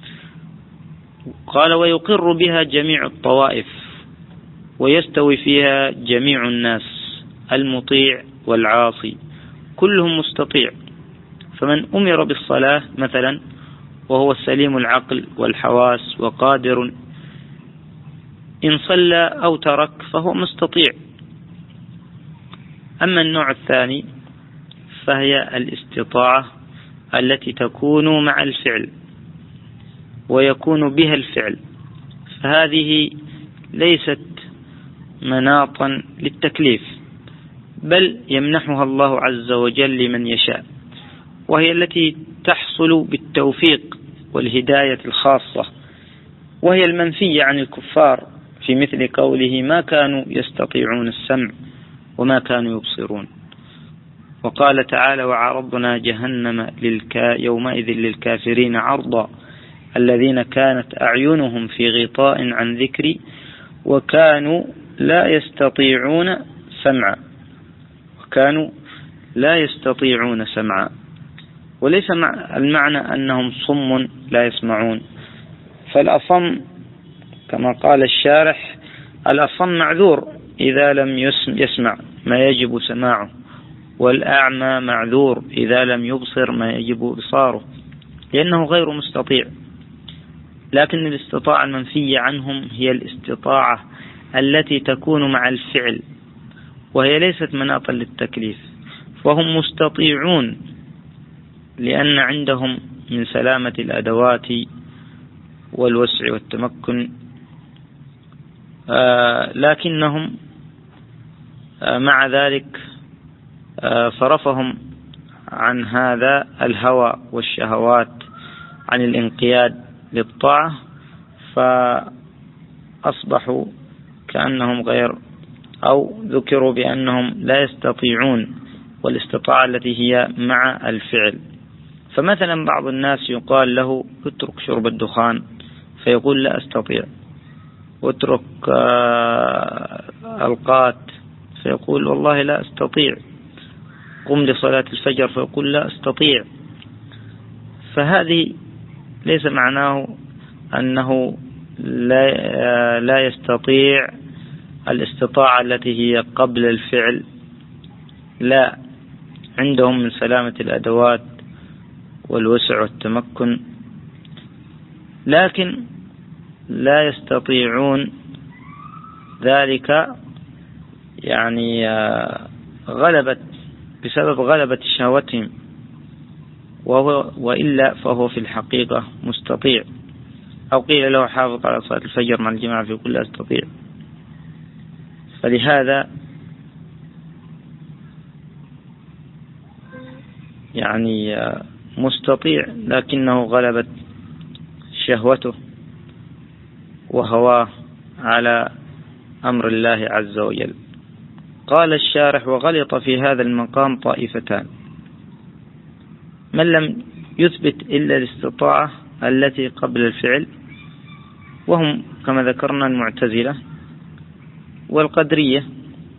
قال ويقر بها جميع الطوائف ويستوي فيها جميع الناس، المطيع والعاصي كلهم مستطيع. فمن أمر بالصلاة مثلا وهو سليم العقل والحواس وقادر، إن صلى أو ترك فهو مستطيع. أما النوع الثاني فهي الاستطاعة التي تكون مع الفعل ويكون بها الفعل، فهذه ليست مناطا للتكليف، بل يمنحها الله عز وجل لمن يشاء، وهي التي تحصل بالتوفيق والهداية الخاصة، وهي المنفية عن الكفار في مثل قوله ما كانوا يستطيعون السمع وما كانوا يبصرون. وقال تعالى وعرضنا جهنم للكا يومئذ للكافرين عرضا الذين كانت أعينهم في غطاء عن ذكري وكانوا لا يستطيعون سمعا وكانوا لا يستطيعون سمعا. وليس المعنى أنهم صم لا يسمعون، فالأصم كما قال الشارح الأصم معذور إذا لم يسمع ما يجب سماعه، والأعمى معذور إذا لم يبصر ما يجب بصاره، لأنه غير مستطيع. لكن الاستطاعة المنفية عنهم هي الاستطاعة التي تكون مع الفعل، وهي ليست مناطا للتكليف، فهم مستطيعون لأن عندهم من سلامة الأدوات والوسع والتمكن، آه لكنهم آه مع ذلك آه صرفهم عن هذا الهوى والشهوات عن الانقياد للطاعة، فأصبحوا كأنهم غير أو ذكروا بأنهم لا يستطيعون، والاستطاعة التي هي مع الفعل. فمثلا بعض الناس يقال له اترك شرب الدخان فيقول لا أستطيع، واترك القات فيقول والله لا أستطيع، قم لصلاة الفجر فيقول لا أستطيع. فهذه ليس معناه أنه لا, لا يستطيع الاستطاعة التي هي قبل الفعل، لا، عندهم من سلامة الأدوات والوسع والتمكن، لكن لا يستطيعون ذلك يعني غلبة بسبب غلبة شهوتهم، وهو وإلا فهو في الحقيقة مستطيع. أو قيل له حافظ على صلاة الفجر مع الجماعة فيقول لا أستطيع. فلهذا يعني مستطيع لكنه غلبت شهوته وهواه على أمر الله عز وجل. قال الشارح وغلط في هذا المقام طائفتان: من لم يثبت إلا الاستطاعة التي قبل الفعل، وهم كما ذكرنا المعتزلة والقدرية،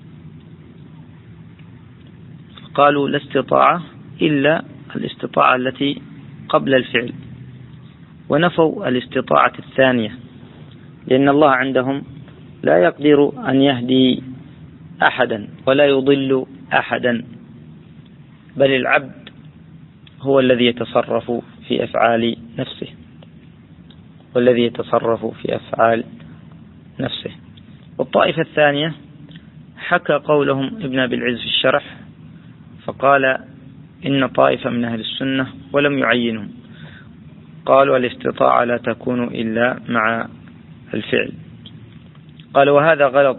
قالوا لا استطاعة إلا الاستطاعة التي قبل الفعل، ونفوا الاستطاعة الثانية، لأن الله عندهم لا يقدر أن يهدي أحدا ولا يضل أحدا، بل العبد هو الذي يتصرف في أفعال نفسه والذي يتصرف في أفعال نفسه. والطائفة الثانية حكى قولهم ابن أبي العز في الشرح، فقال إن طائفة من أهل السنة ولم يعينهم، قالوا الاستطاعة لا تكون إلا مع الفعل. قال وهذا غلط،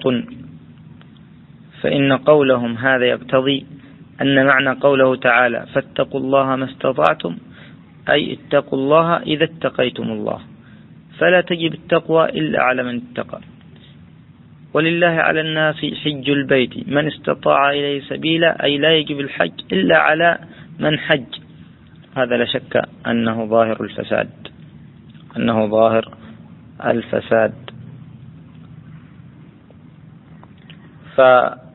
فإن قولهم هذا يقتضي أن معنى قوله تعالى فاتقوا الله ما استطعتم، أي اتقوا الله إذا اتقيتم الله، فلا تجب التقوى إلا على من اتقى. ولله على الناس حج البيت من استطاع إليه سبيلا، أي لا يجب الحج إلا على من حج. هذا لا شك أنه ظاهر الفساد، أنه ظاهر الفساد. فأهل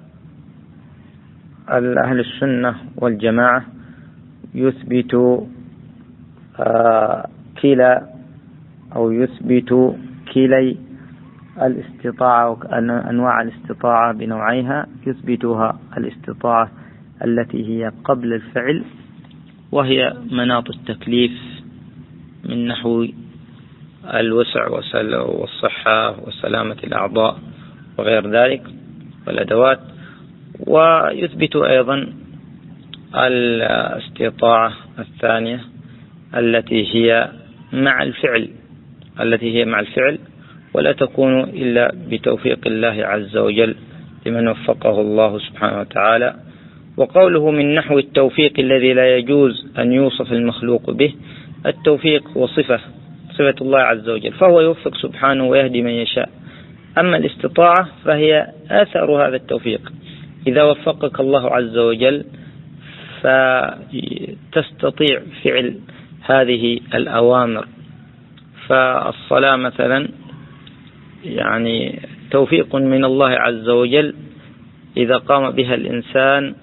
السنة والجماعة يثبت كلا أو يثبت كلي الاستطاعة، أنواع الاستطاعة بنوعيها، يثبتها الاستطاعة التي هي قبل الفعل وهي مناط التكليف من نحو الوسع والصحة وسلامة الأعضاء وغير ذلك والأدوات. ويثبت أيضا الاستطاعة الثانية التي هي مع الفعل التي هي مع الفعل ولا تكون إلا بتوفيق الله عز وجل لمن وفقه الله سبحانه وتعالى. وقوله من نحو التوفيق الذي لا يجوز أن يوصف المخلوق به، التوفيق وصفة صفة الله عز وجل، فهو يوفق سبحانه ويهدي من يشاء. أما الاستطاعة فهي آثار هذا التوفيق، إذا وفقك الله عز وجل فتستطيع فعل هذه الأوامر. فالصلاة مثلا يعني توفيق من الله عز وجل، إذا قام بها الإنسان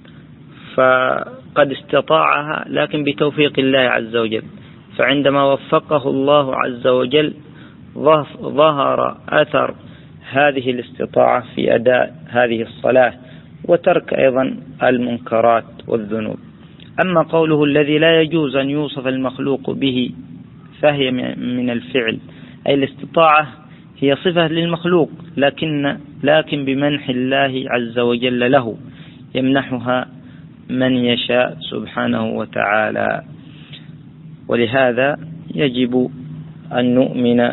فقد استطاعها لكن بتوفيق الله عز وجل، فعندما وفقه الله عز وجل ظهر أثر هذه الاستطاعة في أداء هذه الصلاة وترك أيضا المنكرات والذنوب. أما قوله الذي لا يجوز أن يوصف المخلوق به فهي من الفعل، أي الاستطاعة هي صفة للمخلوق لكن لكن بمنح الله عز وجل له، يمنحها من يشاء سبحانه وتعالى. ولهذا يجب أن نؤمن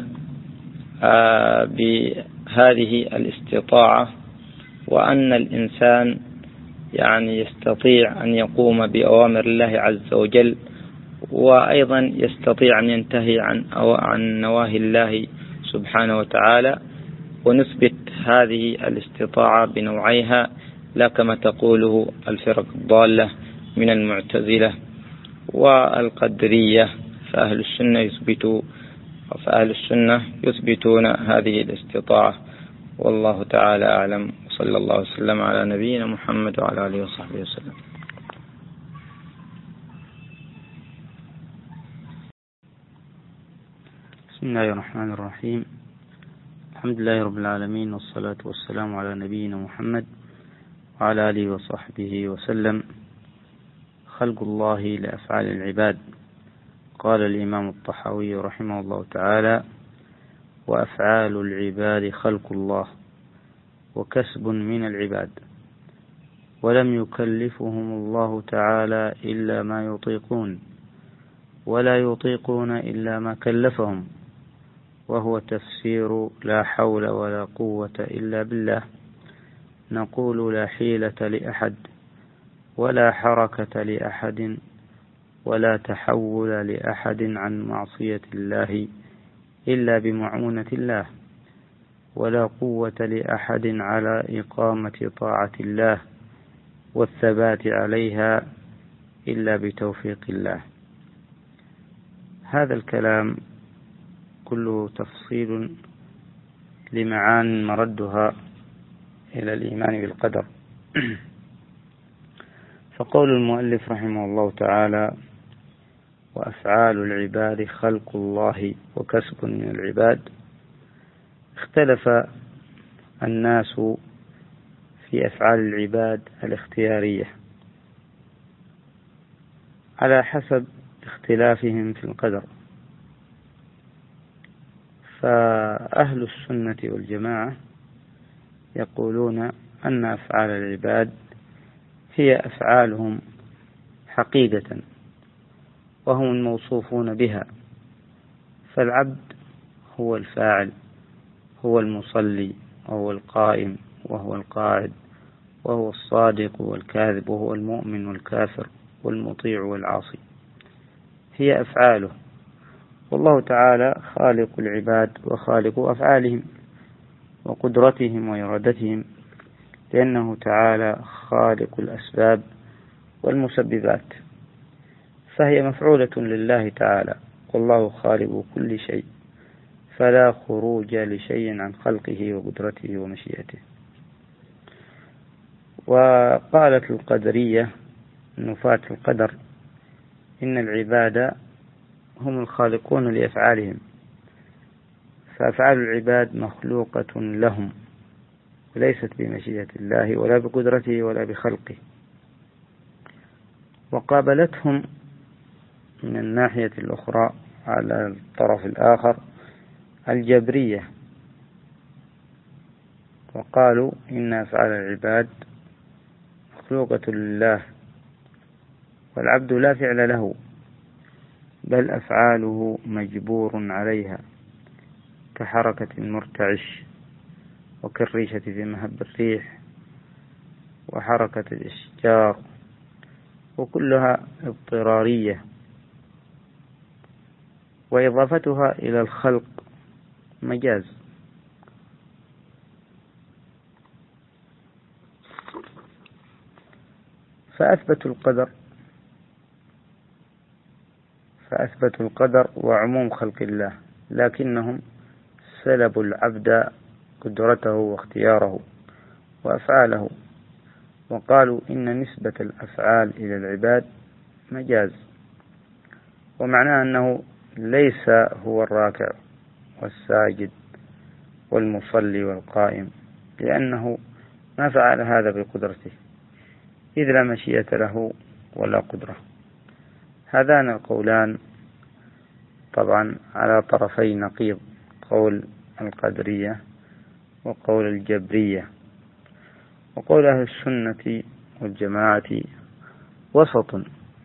بهذه الاستطاعة، وأن الإنسان يعني يستطيع أن يقوم بأوامر الله عز وجل، وأيضا يستطيع أن ينتهي عن عن نواهي الله سبحانه وتعالى. ونثبت هذه الاستطاعة بنوعيها، لا كما تقوله الفرق الضالة من المعتزلة والقدرية. فأهل السنة يثبتوا فأهل السنة يثبتون هذه الاستطاعة. والله تعالى أعلم، وصلى الله وسلم على نبينا محمد وعلى آله وصحبه وسلم. بسم الله الرحمن الرحيم. الحمد لله رب العالمين، والصلاة والسلام على نبينا محمد وعلى آله وصحبه وسلم. خلق الله لأفعال العباد. قال الإمام الطحاوي رحمه الله تعالى: وأفعال العباد خلق الله وكسب من العباد، ولم يكلفهم الله تعالى إلا ما يطيقون، ولا يطيقون إلا ما كلفهم، وهو تفسير لا حول ولا قوة إلا بالله. نقول لا حيلة لأحد ولا حركة لأحد ولا تحول لأحد عن معصية الله إلا بمعونة الله، ولا قوة لأحد على إقامة طاعة الله والثبات عليها إلا بتوفيق الله. هذا الكلام كله تفصيل لمعان مردها إلى الإيمان بالقدر. فقول المؤلف رحمه الله تعالى: وأفعال العباد خلق الله وكسب من العباد، اختلف الناس في أفعال العباد الاختيارية على حسب اختلافهم في القدر. فأهل السنة والجماعة يقولون أن أفعال العباد هي أفعالهم حقيقة، وهم الموصوفون بها. فالعبد هو الفاعل، هو المصلي، وهو القائم، وهو القاعد، وهو الصادق والكاذب، وهو المؤمن والكافر والمطيع والعاصي. هي أفعاله، والله تعالى خالق العباد وخالق أفعالهم وقدرتهم وإرادتهم، لأنه تعالى خالق الأسباب والمسببات، فهي مفعولة لله تعالى، والله خالق كل شيء، فلا خروج لشيء عن خلقه وقدرته ومشيئته. وقالت القدرية نفاة القدر إن العباد هم الخالقون لأفعالهم، فأفعال العباد مخلوقة لهم وليست بمشيئة الله ولا بقدرته ولا بخلقه. وقابلتهم من الناحية الأخرى على الطرف الآخر الجبرية، وقالوا إن أفعال العباد مخلوقة لله والعبد لا فعل له، بل أفعاله مجبور عليها، كحركة المرتعش وكالريشة في مهب الريح وحركة الإشجار، وكلها اضطرارية، وإضافتها إلى الخلق مجاز. فأثبتوا القدر فأثبتوا القدر وعموم خلق الله، لكنهم سلبوا العبد قدرته واختياره وأفعاله، وقالوا إن نسبة الأفعال إلى العباد مجاز، ومعناه أنه ليس هو الراكع والساجد والمصلي والقائم، لأنه ما فعل هذا بقدرته، إذ لا مشيئة له ولا قدرة. هذان القولان طبعا على طرفي نقيض، قول القدرية وقول الجبرية. وقول أهل السنة والجماعة وسط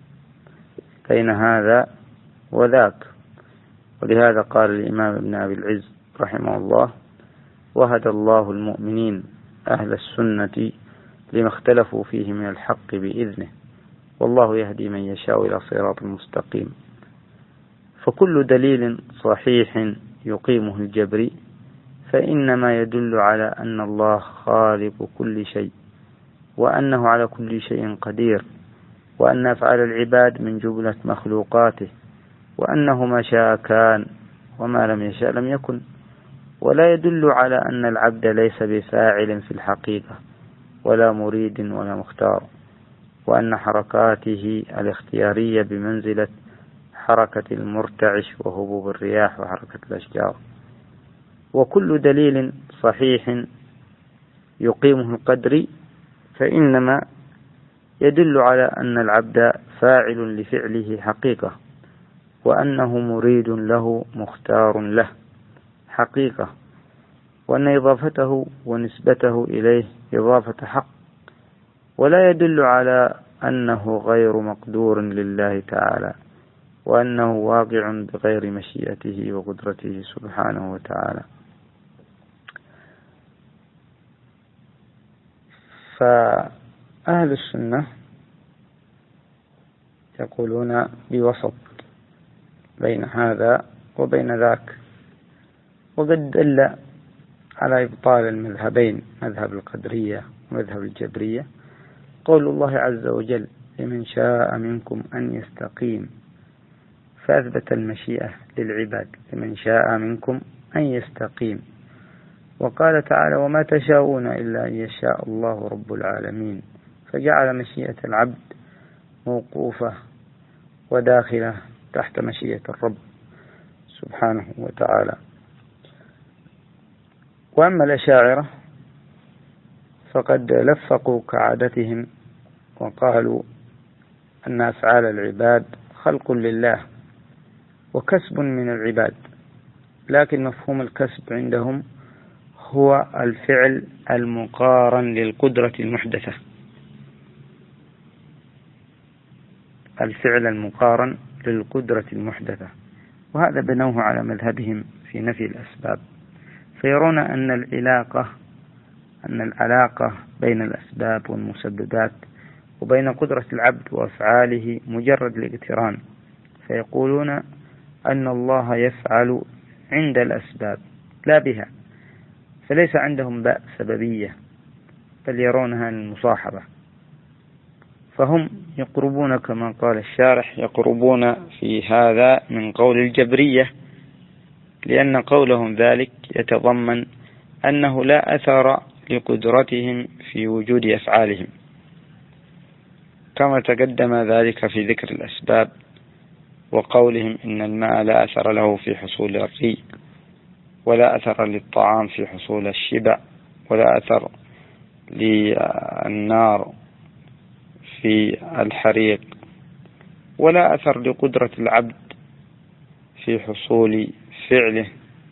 بين هذا وذاك، ولهذا قال الإمام ابن أبي العز رحمه الله: وهدى الله المؤمنين أهل السنة لما اختلفوا فيه من الحق بإذنه، والله يهدي من يشاء إلى صراط مستقيم. فكل دليل صحيح يقيمه الجبري فإنما يدل على أن الله خالق كل شيء، وأنه على كل شيء قدير، وأن أفعال العباد من جملة مخلوقاته، وأنه ما شاء كان وما لم يشاء لم يكن. ولا يدل على أن العبد ليس بفاعل في الحقيقة ولا مريد ولا مختار، وأن حركاته الاختيارية بمنزلة حركة المرتعش وهبوب الرياح وحركة الأشجار. وكل دليل صحيح يقيمه القدري فإنما يدل على أن العبد فاعل لفعله حقيقة، وأنه مريد له مختار له حقيقة، وأن إضافته ونسبته إليه إضافة حق، ولا يدل على أنه غير مقدور لله تعالى، وأنه واقع بغير مشيئته وقدرته سبحانه وتعالى. فأهل السنة يقولون بوسط بين هذا وبين ذاك، وقد دل على إبطال المذهبين، مذهب القدرية ومذهب الجبرية، قول الله عز وجل: لمن شاء منكم أن يستقيم، فأثبت المشيئة للعباد لمن شاء منكم أن يستقيم. وقال تعالى: وما تشاءون إلا أن يشاء الله رب العالمين، فجعل مشيئة العبد موقوفة وداخلة تحت مشيئة الرب سبحانه وتعالى. وأما الأشاعرة فقد لفقوا كعادتهم وقالوا أن أفعال العباد خلق لله وكسب من العباد، لكن مفهوم الكسب عندهم هو الفعل المقارن للقدرة المحدثة، الفعل المقارن للقدرة المحدثة. وهذا بنوه على مذهبهم في نفي الأسباب، فيرون أن العلاقة أن العلاقة بين الأسباب والمسببات وبين قدرة العبد وأفعاله مجرد الاقتران، فيقولون أن الله يفعل عند الأسباب لا بها، فليس عندهم باء سببية بل يرونها المصاحبة، فهم يقربون كما قال الشارح يقربون في هذا من قول الجبرية، لأن قولهم ذلك يتضمن أنه لا أثر لقدرتهم في وجود أفعالهم، كما تقدم ذلك في ذكر الأسباب وقولهم إن الماء لا أثر له في حصول الري، ولا أثر للطعام في حصول الشبع، ولا أثر للنار في الحريق، ولا أثر لقدرة العبد في حصول فعله.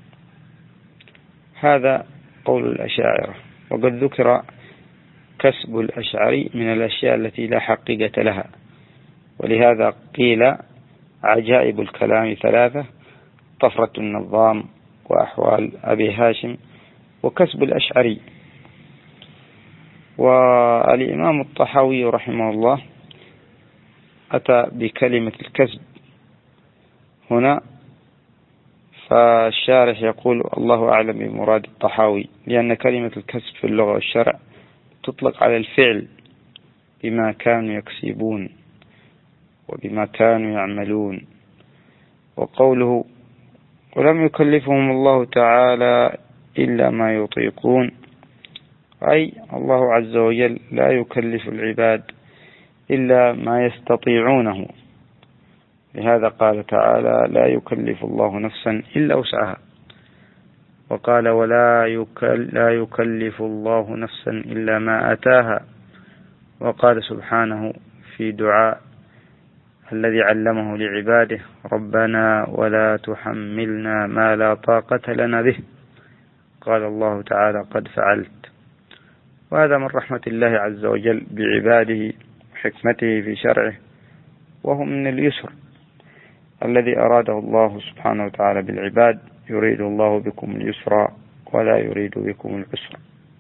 هذا قول الأشاعرة. وقد ذكر كسب الأشعري من الأشياء التي لا حقيقة لها، ولهذا قيل عجائب الكلام ثلاثة: طفرة النظام، وأحوال أبي هاشم، وكسب الأشعري. والإمام الطحاوي رحمه الله أتى بكلمة الكسب هنا، فالشارح يقول الله أعلم بمراد الطحاوي، لأن كلمة الكسب في اللغة والشرع تطلق على الفعل بما كانوا يكسبون وبما كانوا يعملون. وقوله ولم يكلفهم الله تعالى إلا ما يطيقون، أي الله عز وجل لا يكلف العباد إلا ما يستطيعونه، لهذا قال تعالى لا يكلف الله نفسا إلا وسعها، وقال ولا يكل لا يكلف الله نفسا إلا ما أتاها، وقال سبحانه في دعاء الذي علمه لعباده ربنا ولا تحملنا ما لا طاقة لنا به، قال الله تعالى قد فعلت. وهذا من رحمة الله عز وجل بعباده وحكمته في شرعه، وهو من اليسر الذي أراده الله سبحانه وتعالى بالعباد، يريد الله بكم اليسر ولا يريد بكم العسر.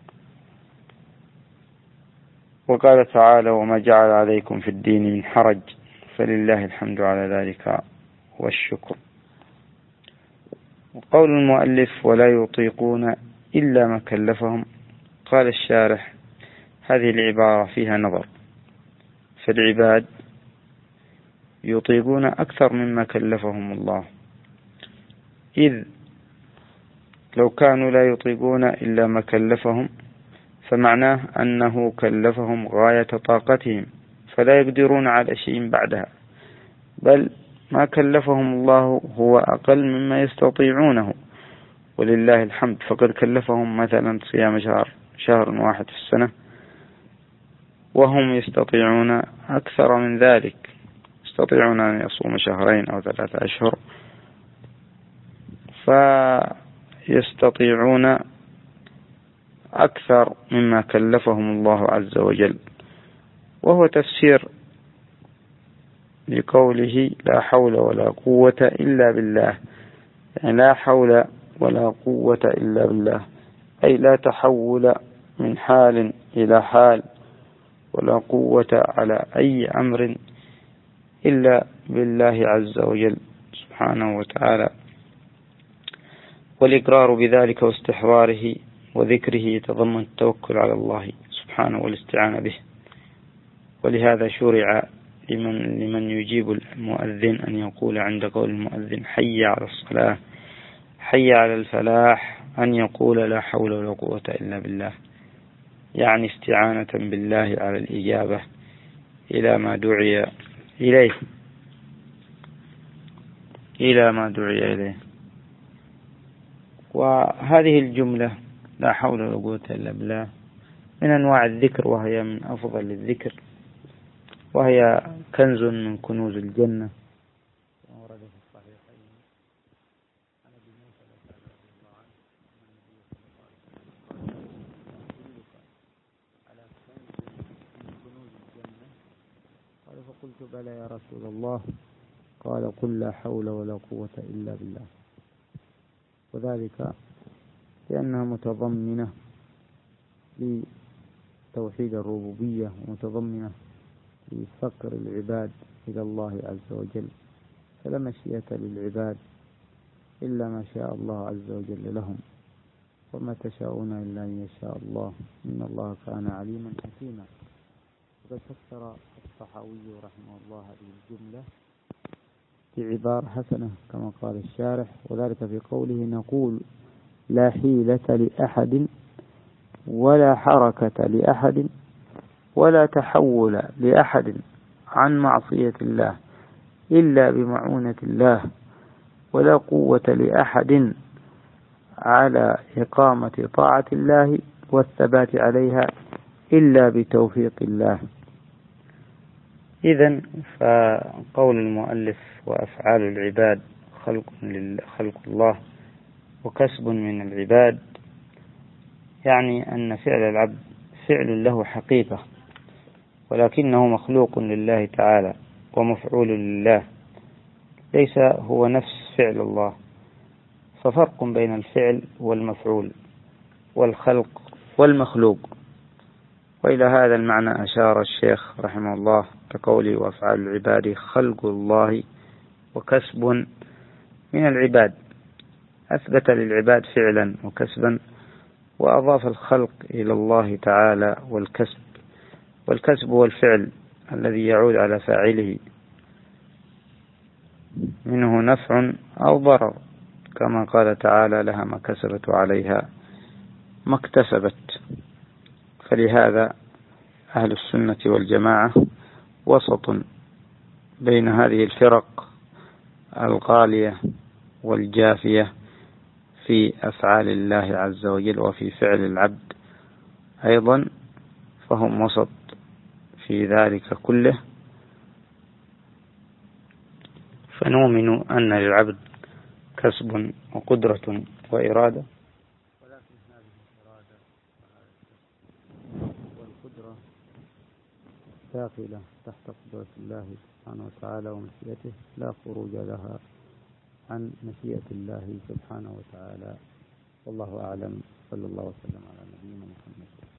وقال تعالى وما جعل عليكم في الدين من حرج، فلله الحمد على ذلك والشكر. وقول المؤلف ولا يطيقون إلا ما كلفهم، قال الشارح هذه العبارة فيها نظر، فالعباد يطيقون أكثر مما كلفهم الله، إذ لو كانوا لا يطيقون إلا ما كلفهم فمعناه أنه كلفهم غاية طاقتهم فلا يقدرون على شيء بعدها، بل ما كلفهم الله هو أقل مما يستطيعونه، ولله الحمد. فقد كلفهم مثلا صيام شهر شهر واحد في السنة، وهم يستطيعون أكثر من ذلك، يستطيعون أن يصوم شهرين أو ثلاثة أشهر، فيستطيعون أكثر مما كلفهم الله عز وجل. وهو تفسير لقوله لا حول ولا قوة إلا بالله، يعني لا حول ولا قوة إلا بالله، أي لا تحول من حال إلى حال ولا قوة على أي أمر إلا بالله عز وجل سبحانه وتعالى. والإقرار بذلك واستحضاره وذكره يتضمن التوكل على الله سبحانه والاستعانة به. ولهذا شرع لمن, لمن يجيب المؤذن أن يقول عند قول المؤذن حي على الصلاة حي على الفلاح أن يقول لا حول ولا قوة إلا بالله، يعني استعانة بالله على الإجابة إلى ما دعي إليه إلى ما دعي إليه. وهذه الجملة لا حول ولا قوة إلا بالله من أنواع الذكر، وهي من أفضل الذكر، وهي كنز من كنوز الجنة. ورد في الصحيحين عن ابي موسى الاشعري رضي الله عنه ان النبي صلى الله عليه وسلم قال على كنز من كنوز الجنة، قال فقلت بلى يا رسول الله، قال قل لا حول ولا قوة إلا بالله. وذلك لأنها متضمنة لتوحيد الربوبية، ومتضمنة لفقر العباد إلى الله عز وجل، فلا مشيئة للعباد إلا ما شاء الله عز وجل لهم، وما تشاءون إلا أن يشاء الله، إن الله كان عليما حكيما. وقد فسر الطحاوي رحمه الله هذه الجملة بعبارة حسنة كما قال الشارح، وذلك في قوله: نقول لا حيلة لأحد ولا حركة لأحد ولا تحول لأحد عن معصية الله إلا بمعونة الله، ولا قوة لأحد على إقامة طاعة الله والثبات عليها إلا بتوفيق الله. إذن فقول المؤلف وأفعال العباد خلق, خلق الله وكسب من العباد، يعني أن فعل العبد فعل له حقيقة، ولكنه مخلوق لله تعالى ومفعول لله، ليس هو نفس فعل الله. ففرق بين الفعل والمفعول والخلق والمخلوق. وإلى هذا المعنى أشار الشيخ رحمه الله كقوله: وأفعال العباد خلق الله وكسب من العباد، أثبت للعباد فعلا وكسبا، وأضاف الخلق إلى الله تعالى والكسب، والكسب هو الفعل الذي يعود على فاعله منه نفع أو ضرر، كما قال تعالى: لها ما كسبت وعليها ما اكتسبت. فلهذا أهل السنة والجماعة وسط بين هذه الفرق الغالية والجافية في أفعال الله عز وجل وفي فعل العبد أيضا، فهم وسط في ذلك كله. فنؤمن أن للعبد كسب وقدرة وإرادة، ولكن هذه الإرادة والقدرة داخلة تحت قدرة الله سبحانه وتعالى ومشيئته، لا خروج لها عن مشيئة الله سبحانه وتعالى. والله أعلم. صلى الله وسلم على نبينا محمد.